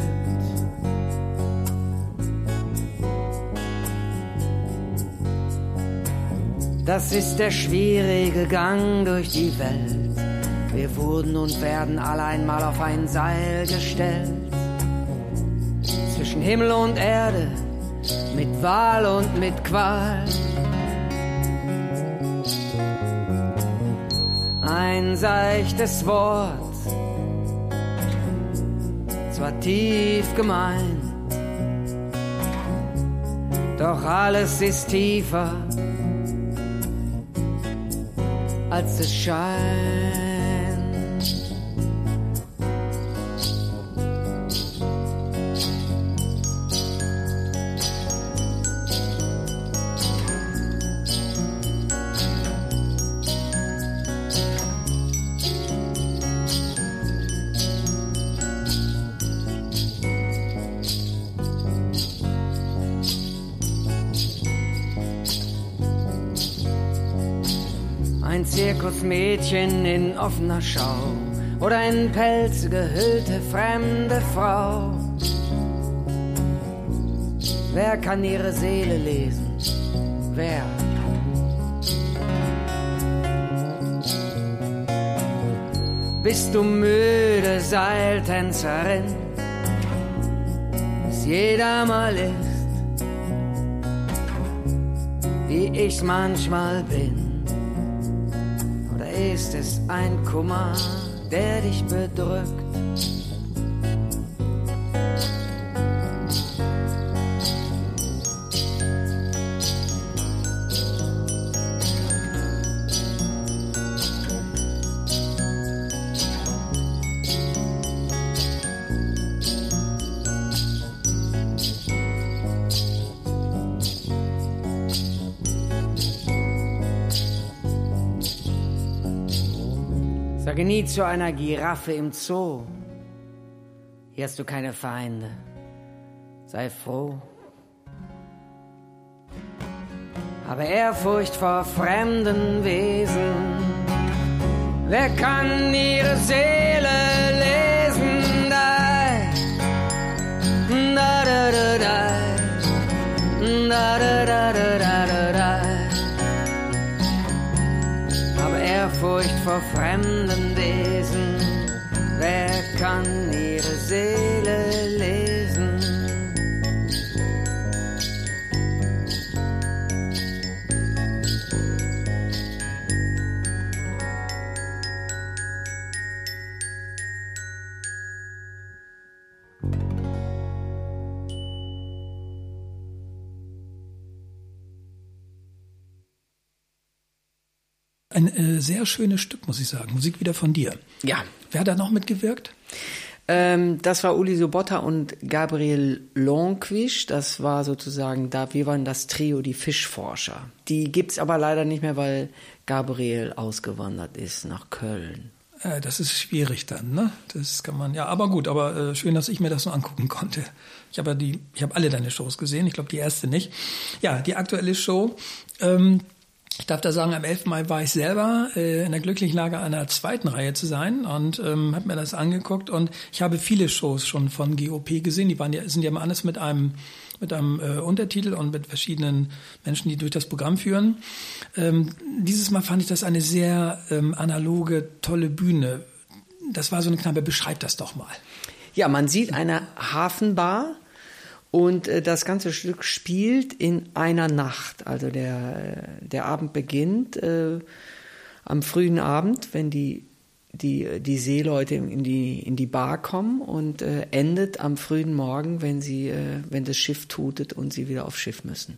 Das ist der schwierige Gang durch die Welt. Wir wurden und werden alle einmal auf ein Seil gestellt. Zwischen Himmel und Erde, mit Wahl und mit Qual. Ein seichtes Wort, zwar tief gemeint, doch alles ist tiefer, als es scheint. Ein Zirkusmädchen in offener Schau oder in Pelze gehüllte fremde Frau. Wer kann ihre Seele lesen? Wer? Bist du müde, Seiltänzerin, bis jeder mal ist, wie ich's manchmal bin? Oder ist es ein Kummer, der dich bedrückt? Sage nie zu einer Giraffe im Zoo, hier hast du keine Feinde, sei froh. Habe Ehrfurcht vor fremden Wesen, wer kann ihre Seele lesen? Da, da, da, da, da, da, da, da, da, da, da. Ehrfurcht vor fremden Wesen, wer kann ihre Seele lesen? Ein äh, sehr schönes Stück, muss ich sagen. Musik wieder von dir. Ja. Wer hat da noch mitgewirkt? Ähm, das war Uli Sobotta und Gabriel Longquisch. Das war sozusagen, da wir waren das Trio, die Fischforscher. Die gibt's aber leider nicht mehr, weil Gabriel ausgewandert ist nach Köln. Äh, das ist schwierig dann, ne? Das kann man, ja, aber gut, aber äh, schön, dass ich mir das so angucken konnte. Ich habe ja die, ich habe alle deine Shows gesehen, ich glaube die erste nicht. Ja, die aktuelle Show, ähm, ich darf da sagen, am elften Mai war ich selber äh, in der glücklichen Lage, an der zweiten Reihe zu sein und ähm, habe mir das angeguckt und ich habe viele Shows schon von G O P gesehen. Die waren ja, sind ja immer alles mit einem mit einem äh, Untertitel und mit verschiedenen Menschen, die durch das Programm führen. Ähm, dieses Mal fand ich das eine sehr ähm, analoge, tolle Bühne. Das war so eine Kneipe. Beschreib das doch mal. Ja, man sieht eine Hafenbar. Und äh, das ganze Stück spielt in einer Nacht. Also der, der Abend beginnt äh, am frühen Abend, wenn die, die, die Seeleute in die, in die Bar kommen und äh, endet am frühen Morgen, wenn, sie, äh, wenn das Schiff tutet und sie wieder aufs Schiff müssen.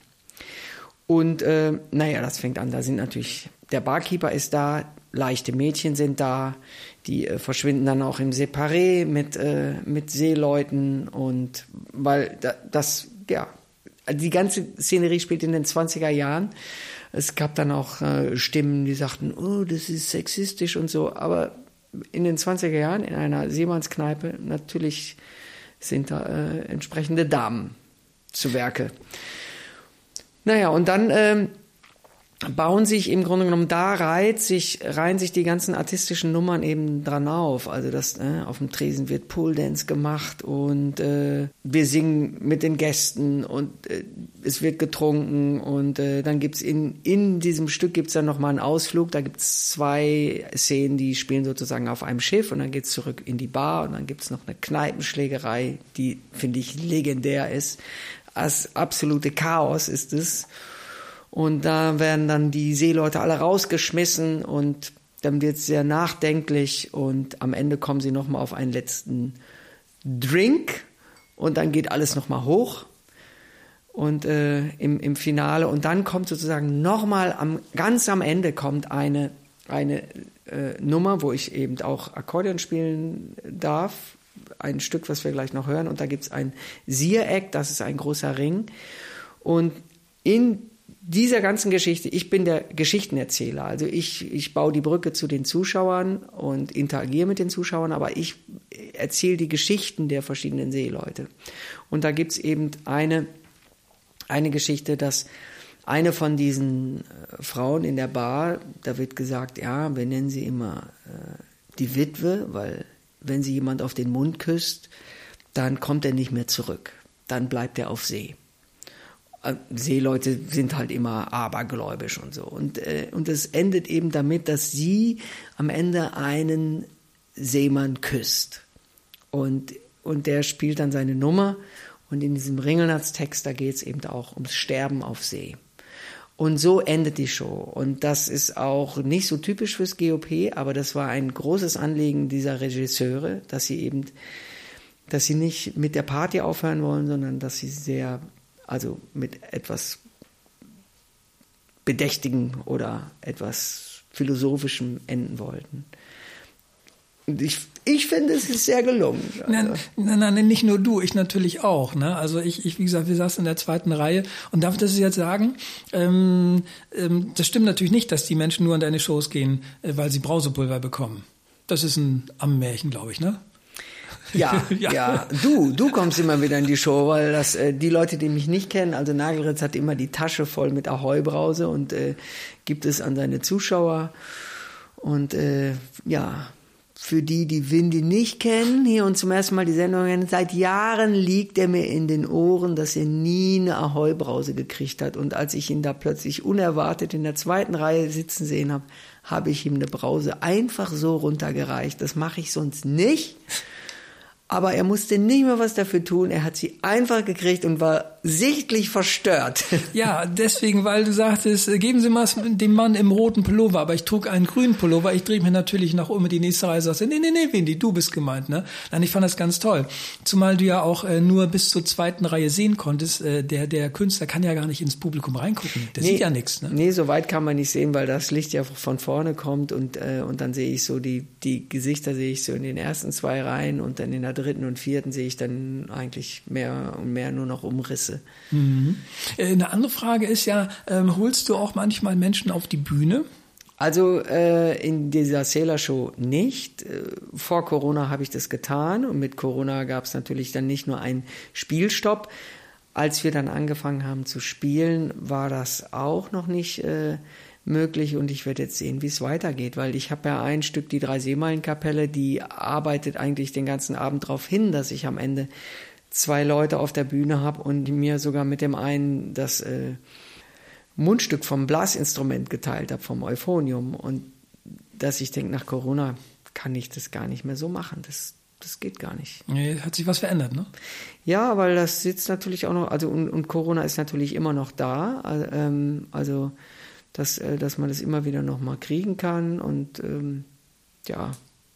Und äh, naja, das fängt an. Da sind natürlich, der Barkeeper ist da, leichte Mädchen sind da, die äh, verschwinden dann auch im Separé mit, äh, mit Seeleuten und weil da, das, ja, die ganze Szenerie spielt in den zwanziger Jahren. Es gab dann auch äh, Stimmen, die sagten, oh, das ist sexistisch und so, aber in den zwanziger Jahren in einer Seemannskneipe natürlich sind da äh, entsprechende Damen zu Werke. Naja, und dann ähm, bauen sich im Grunde genommen, da reiht sich, reihen sich die ganzen artistischen Nummern eben dran auf. Also das, äh, auf dem Tresen wird Pole-Dance gemacht und äh, wir singen mit den Gästen und äh, es wird getrunken und äh, dann gibt's in, in diesem Stück gibt's dann nochmal einen Ausflug. Da gibt's zwei Szenen, die spielen sozusagen auf einem Schiff und dann geht's zurück in die Bar und dann gibt's noch eine Kneipenschlägerei, die, finde ich, legendär ist. Das absolute Chaos ist es. Und da werden dann die Seeleute alle rausgeschmissen und dann wird es sehr nachdenklich und am Ende kommen sie nochmal auf einen letzten Drink und dann geht alles nochmal hoch und äh, im, im Finale und dann kommt sozusagen nochmal am, ganz am Ende kommt eine, eine äh, Nummer, wo ich eben auch Akkordeon spielen darf, ein Stück, was wir gleich noch hören und da gibt es ein Siereck, das ist ein großer Ring und in dieser ganzen Geschichte, ich bin der Geschichtenerzähler, also ich, ich baue die Brücke zu den Zuschauern und interagiere mit den Zuschauern, aber ich erzähle die Geschichten der verschiedenen Seeleute. Und da gibt's eben eine, eine Geschichte, dass eine von diesen äh, Frauen in der Bar, da wird gesagt, ja, wir nennen sie immer äh, die Witwe, weil wenn sie jemand auf den Mund küsst, dann kommt er nicht mehr zurück. Dann bleibt er auf See. Äh, Seeleute sind halt immer abergläubisch und so. Und, äh, und es endet eben damit, dass sie am Ende einen Seemann küsst. Und, und der spielt dann seine Nummer. Und in diesem Ringelnatz-Text, da geht es eben auch ums Sterben auf See. Und so endet die Show. Und das ist auch nicht so typisch fürs G O P, aber das war ein großes Anliegen dieser Regisseure, dass sie eben, dass sie nicht mit der Party aufhören wollen, sondern dass sie sehr, also mit etwas Bedächtigen oder etwas Philosophischem enden wollten. Und ich, ich finde, es ist sehr gelungen. Also. Nein, nein, nein, nicht nur du, ich natürlich auch. Ne? Also ich, ich, wie gesagt, wir saßen in der zweiten Reihe und darf das jetzt sagen, ähm, ähm, das stimmt natürlich nicht, dass die Menschen nur an deine Shows gehen, äh, weil sie Brausepulver bekommen. Das ist ein Ammärchen, glaube ich, ne? Ja, ja, ja, du, du kommst immer wieder in die Show, weil das äh, die Leute, die mich nicht kennen, also Nagelritz hat immer die Tasche voll mit Ahoi-Brause und äh, gibt es an seine Zuschauer und äh, ja, für die, die Windy nicht kennen, hier und zum ersten Mal die Sendung kennen, seit Jahren liegt er mir in den Ohren, dass er nie eine Ahoi-Brause gekriegt hat. Und als ich ihn da plötzlich unerwartet in der zweiten Reihe sitzen sehen habe, habe ich ihm eine Brause einfach so runtergereicht. Das mache ich sonst nicht. Aber er musste nicht mehr was dafür tun. Er hat sie einfach gekriegt und war sichtlich verstört. Ja, deswegen, weil du sagtest, geben Sie mal dem Mann im roten Pullover, aber ich trug einen grünen Pullover. Ich drehe mich natürlich nach oben in die nächste Reihe und sagte, nee, nee, nee, Windy, du bist gemeint, ne? Nein, ich fand das ganz toll. Zumal du ja auch äh, nur bis zur zweiten Reihe sehen konntest. Äh, der, der Künstler kann ja gar nicht ins Publikum reingucken. Der nee, sieht ja nichts, ne? Nee, so weit kann man nicht sehen, weil das Licht ja von vorne kommt und, äh, und dann sehe ich so die, die Gesichter sehe ich so in den ersten zwei Reihen und dann in der dritten und vierten sehe ich dann eigentlich mehr und mehr nur noch Umrisse. Mhm. Eine andere Frage ist ja, ähm, holst du auch manchmal Menschen auf die Bühne? Also äh, in dieser Sailor-Show nicht. Äh, vor Corona habe ich das getan und mit Corona gab es natürlich dann nicht nur einen Spielstopp. Als wir dann angefangen haben zu spielen, war das auch noch nicht äh, möglich und ich werde jetzt sehen, wie es weitergeht, weil ich habe ja ein Stück, die Drei-Seemeilen-Kapelle, die arbeitet eigentlich den ganzen Abend darauf hin, dass ich am Ende zwei Leute auf der Bühne habe und mir sogar mit dem einen das äh, Mundstück vom Blasinstrument geteilt habe, vom Euphonium und dass ich denke, nach Corona kann ich das gar nicht mehr so machen, das Das geht gar nicht. Nee, hat sich was verändert, ne? Ja, weil das sitzt natürlich auch noch, also und, und Corona ist natürlich immer noch da, also, ähm, also dass, äh, dass man das immer wieder noch mal kriegen kann und ähm, ja,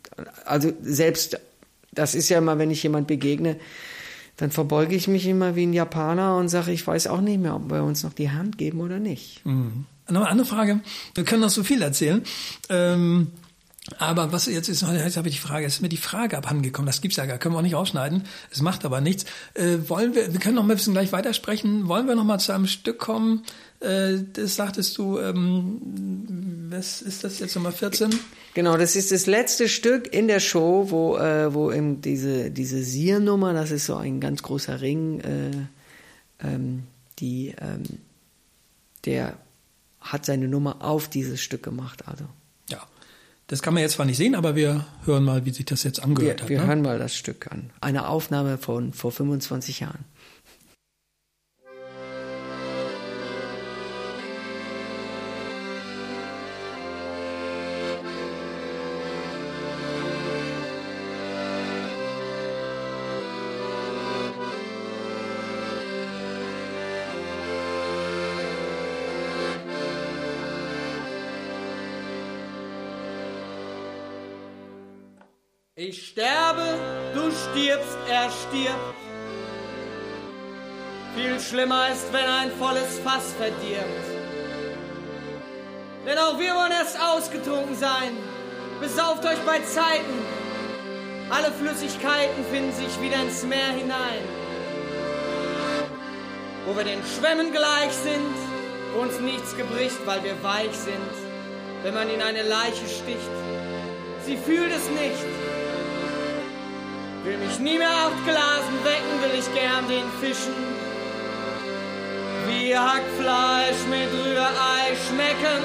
also selbst, das ist ja immer, wenn ich jemand begegne, dann verbeuge ich mich immer wie ein Japaner und sage, ich weiß auch nicht mehr, ob wir uns noch die Hand geben oder nicht. Mhm. Noch eine andere Frage, wir können noch so viel erzählen, ähm, aber was jetzt ist, jetzt habe ich die Frage, ist mir die Frage abhandengekommen, das gibt's ja gar, können wir auch nicht rausschneiden, es macht aber nichts. Äh, wollen wir, wir können noch mal ein bisschen gleich weitersprechen, wollen wir noch mal zu einem Stück kommen, äh, das sagtest du, ähm, was ist das jetzt Nummer vierzehn? Genau, das ist das letzte Stück in der Show, wo, äh, wo eben diese, diese Siernummer, das ist so ein ganz großer Ring, äh, ähm, die, ähm, der hat seine Nummer auf dieses Stück gemacht, also. Ja. Das kann man jetzt zwar nicht sehen, aber wir hören mal, wie sich das jetzt angehört wir, hat. Wir ne? hören mal das Stück an. Eine Aufnahme von vor fünfundzwanzig Jahren. Ich sterbe, du stirbst, er stirbt. Viel schlimmer ist, wenn ein volles Fass verdirbt. Denn auch wir wollen erst ausgetrunken sein. Besauft euch bei Zeiten. Alle Flüssigkeiten finden sich wieder ins Meer hinein. Wo wir den Schwämmen gleich sind, wo uns nichts gebricht, weil wir weich sind. Wenn man in eine Leiche sticht, sie fühlt es nicht. Will mich nie mehr acht Glasen wecken, will ich gern den Fischen. Wie wie Hackfleisch mit Rührei schmecken.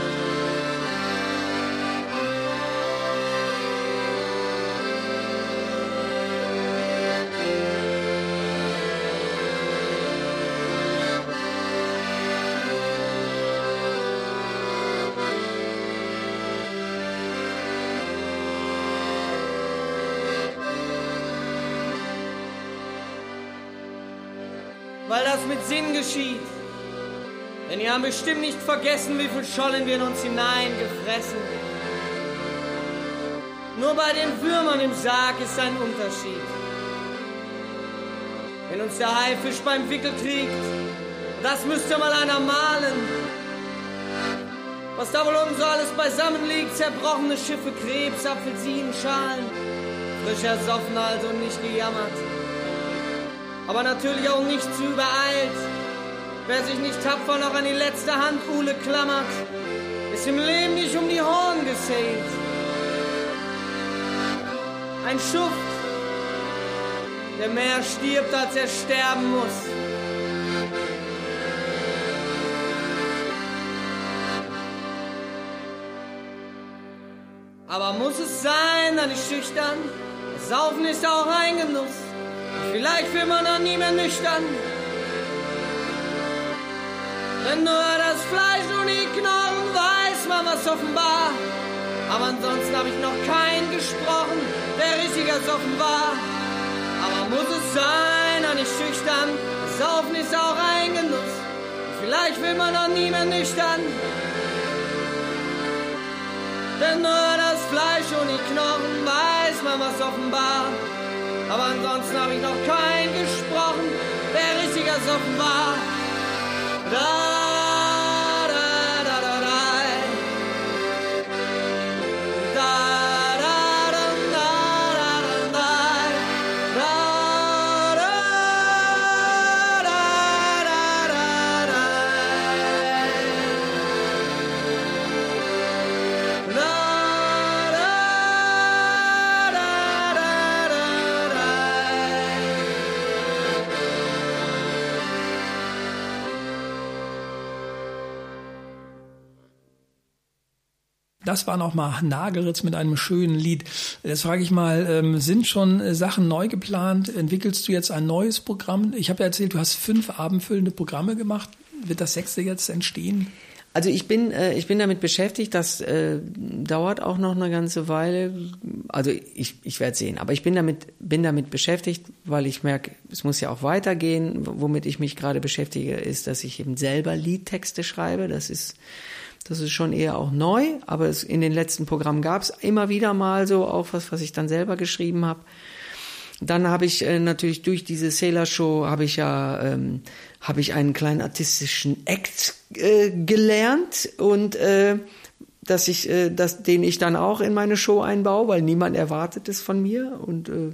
Weil das mit Sinn geschieht. Denn ihr habt bestimmt nicht vergessen, wie viel Schollen wir in uns hineingefressen. Nur bei den Würmern im Sarg ist ein Unterschied. Wenn uns der Haifisch beim Wickel trägt, das müsste mal einer malen. Was da wohl oben so alles beisammen liegt, zerbrochene Schiffe, Krebs, Apfelsinenschalen. Frisch ersoffen also und nicht gejammert. Aber natürlich auch nicht zu übereilt. Wer sich nicht tapfer noch an die letzte Handkuhle klammert, ist im Leben nicht um die Horn gesät. Ein Schuft, der mehr stirbt, als er sterben muss. Aber muss es sein, dann ist schüchtern. Das Saufen ist auch ein Genuss. Vielleicht will man noch nie mehr nüchtern. Denn nur das Fleisch und die Knochen weiß man was offenbar. Aber ansonsten habe ich noch keinen gesprochen, der richtiger Soffen war. Aber muss es sein, auch nicht schüchtern. Das Saufen ist auch ein Genuss. Vielleicht will man noch nie mehr nüchtern. Denn nur das Fleisch und die Knochen weiß man was offenbar. Aber ansonsten habe ich noch keinen gesprochen, der richtiger Soffen war. Da, da, da, da, da. Da, da, da, da, da, da. Da, da, da, da, da. Das war nochmal Nagelritz mit einem schönen Lied. Jetzt frage ich mal, ähm, sind schon Sachen neu geplant? Entwickelst du jetzt ein neues Programm? Ich habe ja erzählt, du hast fünf abendfüllende Programme gemacht. Wird das sechste jetzt entstehen? Also ich bin äh, ich bin damit beschäftigt, das äh, dauert auch noch eine ganze Weile. Also ich ich werde sehen, aber ich bin damit bin damit beschäftigt, weil ich merke, es muss ja auch weitergehen. Womit ich mich gerade beschäftige, ist, dass ich eben selber Liedtexte schreibe. Das ist das ist schon eher auch neu, aber es, in den letzten Programmen gab es immer wieder mal so auch was, was ich dann selber geschrieben habe. Dann habe ich äh, natürlich durch diese Sailor Show habe ich ja ähm, habe ich einen kleinen artistischen Act äh, gelernt und äh, dass ich äh, das den ich dann auch in meine Show einbaue, weil niemand erwartet es von mir und äh,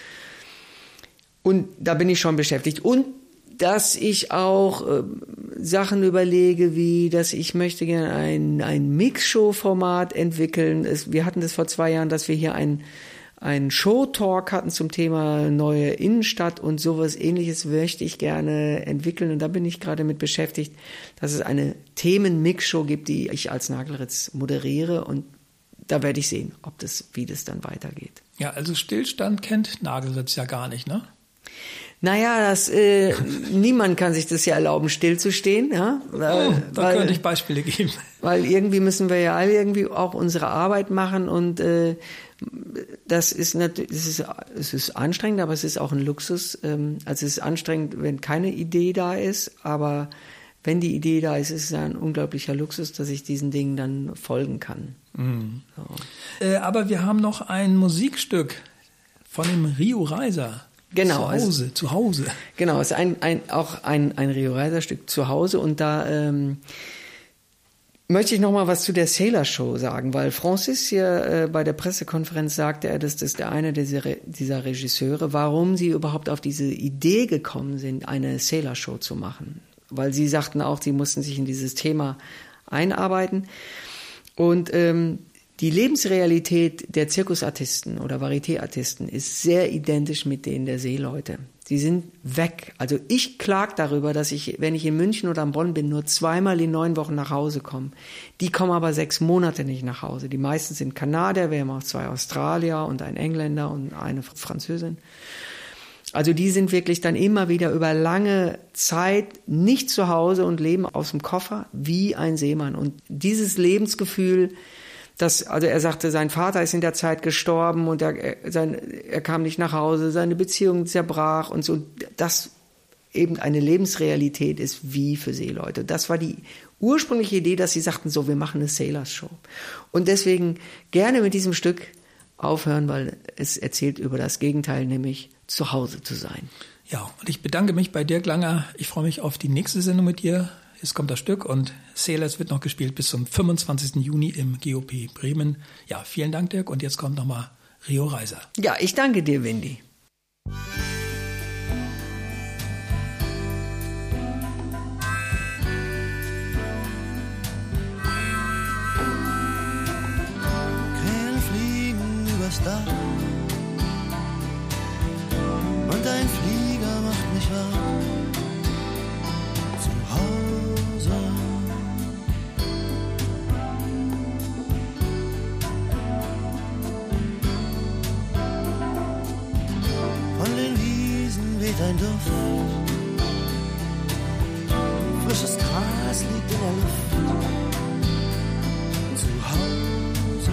und da bin ich schon beschäftigt und dass ich auch äh, Sachen überlege, wie, dass ich möchte gerne ein ein Mix-Show-Format entwickeln. Es, wir hatten das vor zwei Jahren, dass wir hier ein ein Show-Talk hatten zum Thema neue Innenstadt und sowas Ähnliches möchte ich gerne entwickeln und da bin ich gerade mit beschäftigt, dass es eine Themen-Mix-Show gibt, die ich als Nagelritz moderiere und da werde ich sehen, ob das, wie das dann weitergeht. Ja, also Stillstand kennt Nagelritz ja gar nicht, ne? Naja, das, äh, niemand kann sich das ja erlauben, stillzustehen. Ja? Weil, oh, da weil, könnte ich Beispiele geben. Weil irgendwie müssen wir ja alle irgendwie auch unsere Arbeit machen und äh, das ist natürlich, es ist, es ist anstrengend, aber es ist auch ein Luxus. Ähm, also es ist anstrengend, wenn keine Idee da ist, aber wenn die Idee da ist, ist es ein unglaublicher Luxus, dass ich diesen Dingen dann folgen kann. Mhm. So. Äh, aber wir haben noch ein Musikstück von dem Rio Reiser. Genau. Zu Hause, also, zu Hause. Genau, es ist ein, ein, auch ein, ein Rio Reiser Stück zu Hause und da ähm, möchte ich noch mal was zu der Sailor Show sagen, weil Francis hier äh, bei der Pressekonferenz sagte er, dass das der eine dieser, dieser Regisseure, warum sie überhaupt auf diese Idee gekommen sind, eine Sailor Show zu machen. Weil sie sagten auch, sie mussten sich in dieses Thema einarbeiten und ähm, Die Lebensrealität der Zirkusartisten oder Varieté-Artisten ist sehr identisch mit denen der Seeleute. Sie sind weg. Also ich klag darüber, dass ich, wenn ich in München oder in Bonn bin, nur zweimal in neun Wochen nach Hause komme. Die kommen aber sechs Monate nicht nach Hause. Die meisten sind Kanadier, wir haben auch zwei Australier und ein Engländer und eine Französin. Also die sind wirklich dann immer wieder über lange Zeit nicht zu Hause und leben aus dem Koffer wie ein Seemann. Und dieses Lebensgefühl, das, also er sagte, sein Vater ist in der Zeit gestorben und er, sein, er kam nicht nach Hause, seine Beziehung zerbrach und so, das eben eine Lebensrealität ist wie für Seeleute. Das war die ursprüngliche Idee, dass sie sagten, so, wir machen eine Sailors Show. Und deswegen gerne mit diesem Stück aufhören, weil es erzählt über das Gegenteil, nämlich zu Hause zu sein. Ja, und ich bedanke mich bei Dirk Langer. Ich freue mich auf die nächste Sendung mit dir. Jetzt kommt das Stück und Sailors wird noch gespielt bis zum fünfundzwanzigsten Juni im G O P Bremen. Ja, vielen Dank, Dirk. Und jetzt kommt nochmal Rio Reiser. Ja, ich danke dir, Windy. Krähen fliegen übers Dach und ein Flieger macht mich wach. Ein Duft, frisches Gras liegt in der Luft, zu Hause.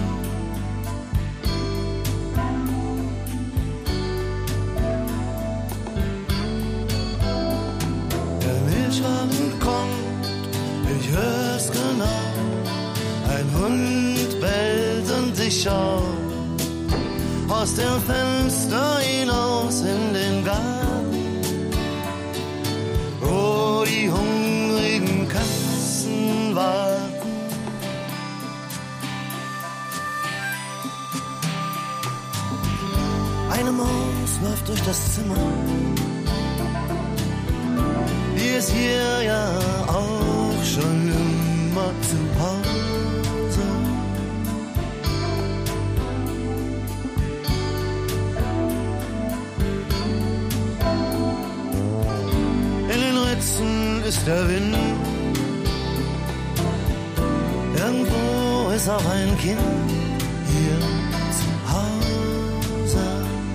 Der Milchwagen kommt, ich hör's genau, ein Hund bellt und ich schau aus dem Fenster hinaus in den Garten. Wo die hungrigen Katzen warten. Eine Maus läuft durch das Zimmer, wie es hier ja auch schon immer zu Hause. Ist der Wind, irgendwo ist auch ein Kind hier zu Hause.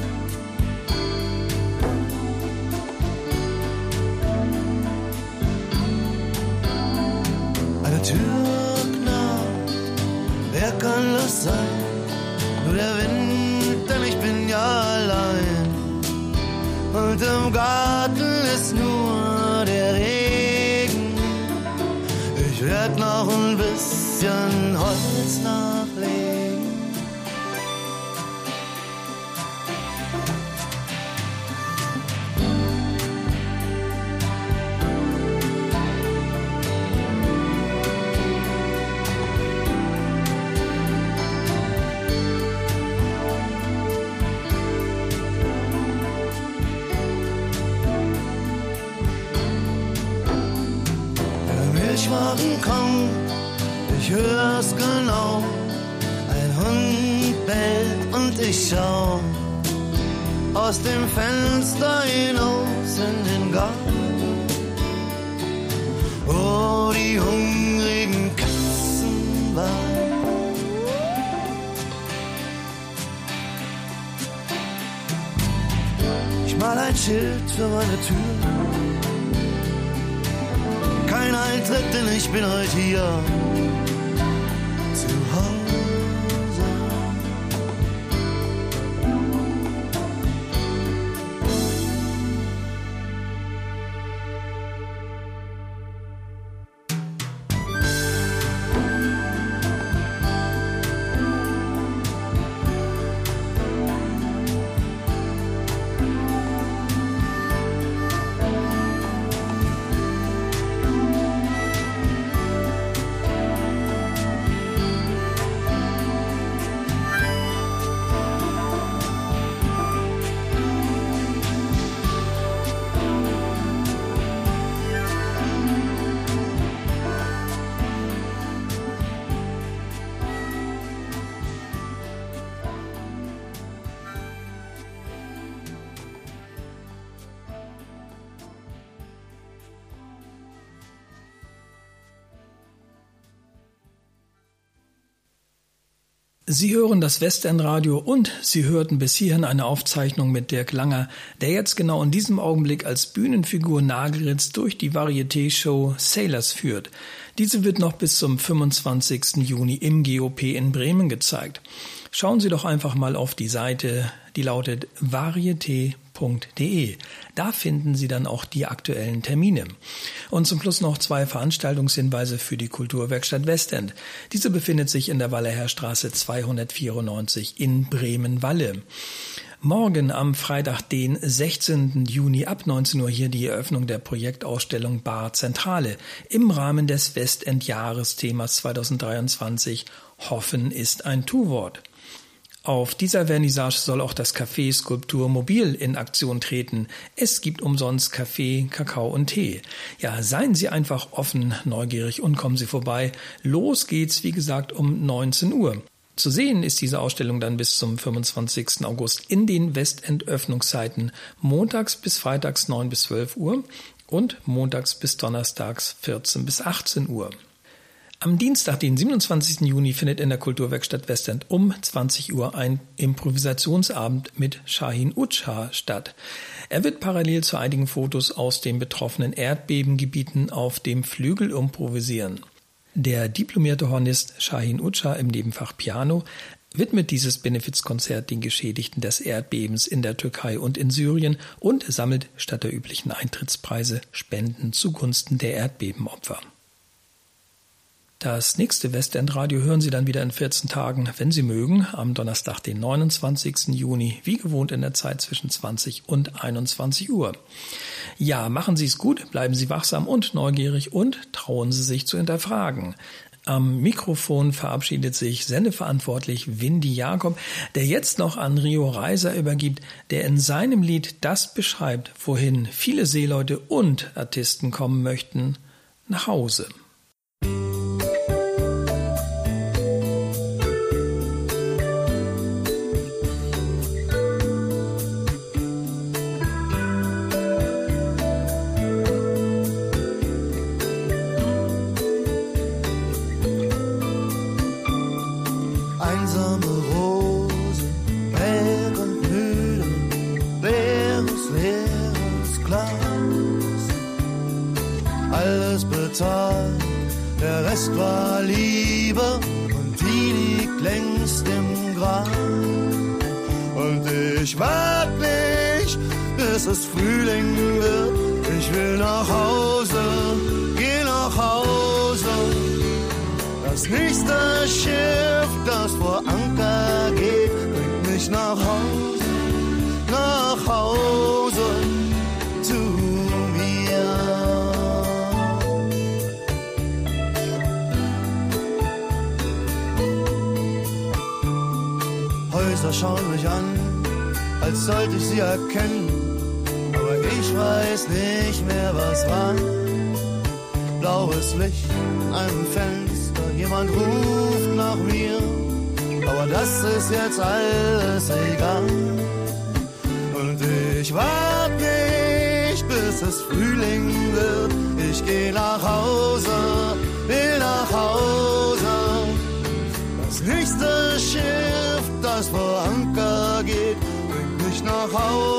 Eine Tür knarrt, wer kann das sein? Nur der Wind, denn ich bin ja allein. Und im Garten ist nur der Regen. Ich werd noch ein bisschen Holz nachlegen. Milchwagen kommt, ich hör's genau. Ein Hund bellt und ich schau aus dem Fenster hinaus in den Garten, wo die hungrigen Katzen warten. Ich mal ein Schild für meine Tür. Kein Eintritt, denn ich bin heute hier zu Hause. Sie hören das Westendradio und Sie hörten bis hierhin eine Aufzeichnung mit Dirk Langer, der jetzt genau in diesem Augenblick als Bühnenfigur Nagelitz durch die Varieté-Show Sailors führt. Diese wird noch bis zum fünfundzwanzigsten Juni im G O P in Bremen gezeigt. Schauen Sie doch einfach mal auf die Seite, die lautet varieté punkt de. Da finden Sie dann auch die aktuellen Termine. Und zum Schluss noch zwei Veranstaltungshinweise für die Kulturwerkstatt Westend. Diese befindet sich in der Walleherstraße zweihundertvierundneunzig in Bremen-Walle. Morgen am Freitag, den sechzehnten Juni ab neunzehn Uhr hier die Eröffnung der Projektausstellung Bar Zentrale im Rahmen des Westend-Jahresthemas zweitausenddreiundzwanzig Hoffen ist ein Tu-Wort. Auf dieser Vernissage soll auch das Café Skulptur Mobil in Aktion treten. Es gibt umsonst Kaffee, Kakao und Tee. Ja, seien Sie einfach offen, neugierig und kommen Sie vorbei. Los geht's, wie gesagt, um neunzehn Uhr. Zu sehen ist diese Ausstellung dann bis zum fünfundzwanzigsten August in den Westend-Öffnungszeiten montags bis freitags neun bis zwölf Uhr und montags bis donnerstags vierzehn bis achtzehn Uhr. Am Dienstag, den siebenundzwanzigsten Juni, findet in der Kulturwerkstatt Westend um zwanzig Uhr ein Improvisationsabend mit Shahin Utschar statt. Er wird parallel zu einigen Fotos aus den betroffenen Erdbebengebieten auf dem Flügel improvisieren. Der diplomierte Hornist Shahin Utschar im Nebenfach Piano widmet dieses Benefizkonzert den Geschädigten des Erdbebens in der Türkei und in Syrien und sammelt statt der üblichen Eintrittspreise Spenden zugunsten der Erdbebenopfer. Das nächste Westendradio hören Sie dann wieder in vierzehn Tagen, wenn Sie mögen, am Donnerstag, den neunundzwanzigsten Juni, wie gewohnt in der Zeit zwischen zwanzig und einundzwanzig Uhr. Ja, machen Sie es gut, bleiben Sie wachsam und neugierig und trauen Sie sich zu hinterfragen. Am Mikrofon verabschiedet sich sendeverantwortlich Windy Jakob, der jetzt noch an Rio Reiser übergibt, der in seinem Lied das beschreibt, wohin viele Seeleute und Artisten kommen möchten: nach Hause. Der Rest war Liebe und die liegt längst im Grab. Und ich wart nicht, bis es Frühling wird. Ich will nach Hause, geh nach Hause. Das nächste Schiff, das vor Anker geht, bringt mich nach Hause, nach Hause zu mir. Häuser schauen mich an, als sollte ich sie erkennen, aber ich weiß nicht mehr, was war. Blaues Licht in einem Fenster, jemand ruft nach mir, aber das ist jetzt alles egal. Und ich wart nicht, bis es Frühling wird. Ich geh nach Hause, will nach Hause. Das nächste Schiff, das vor Anker geht, bringt mich nach Hause.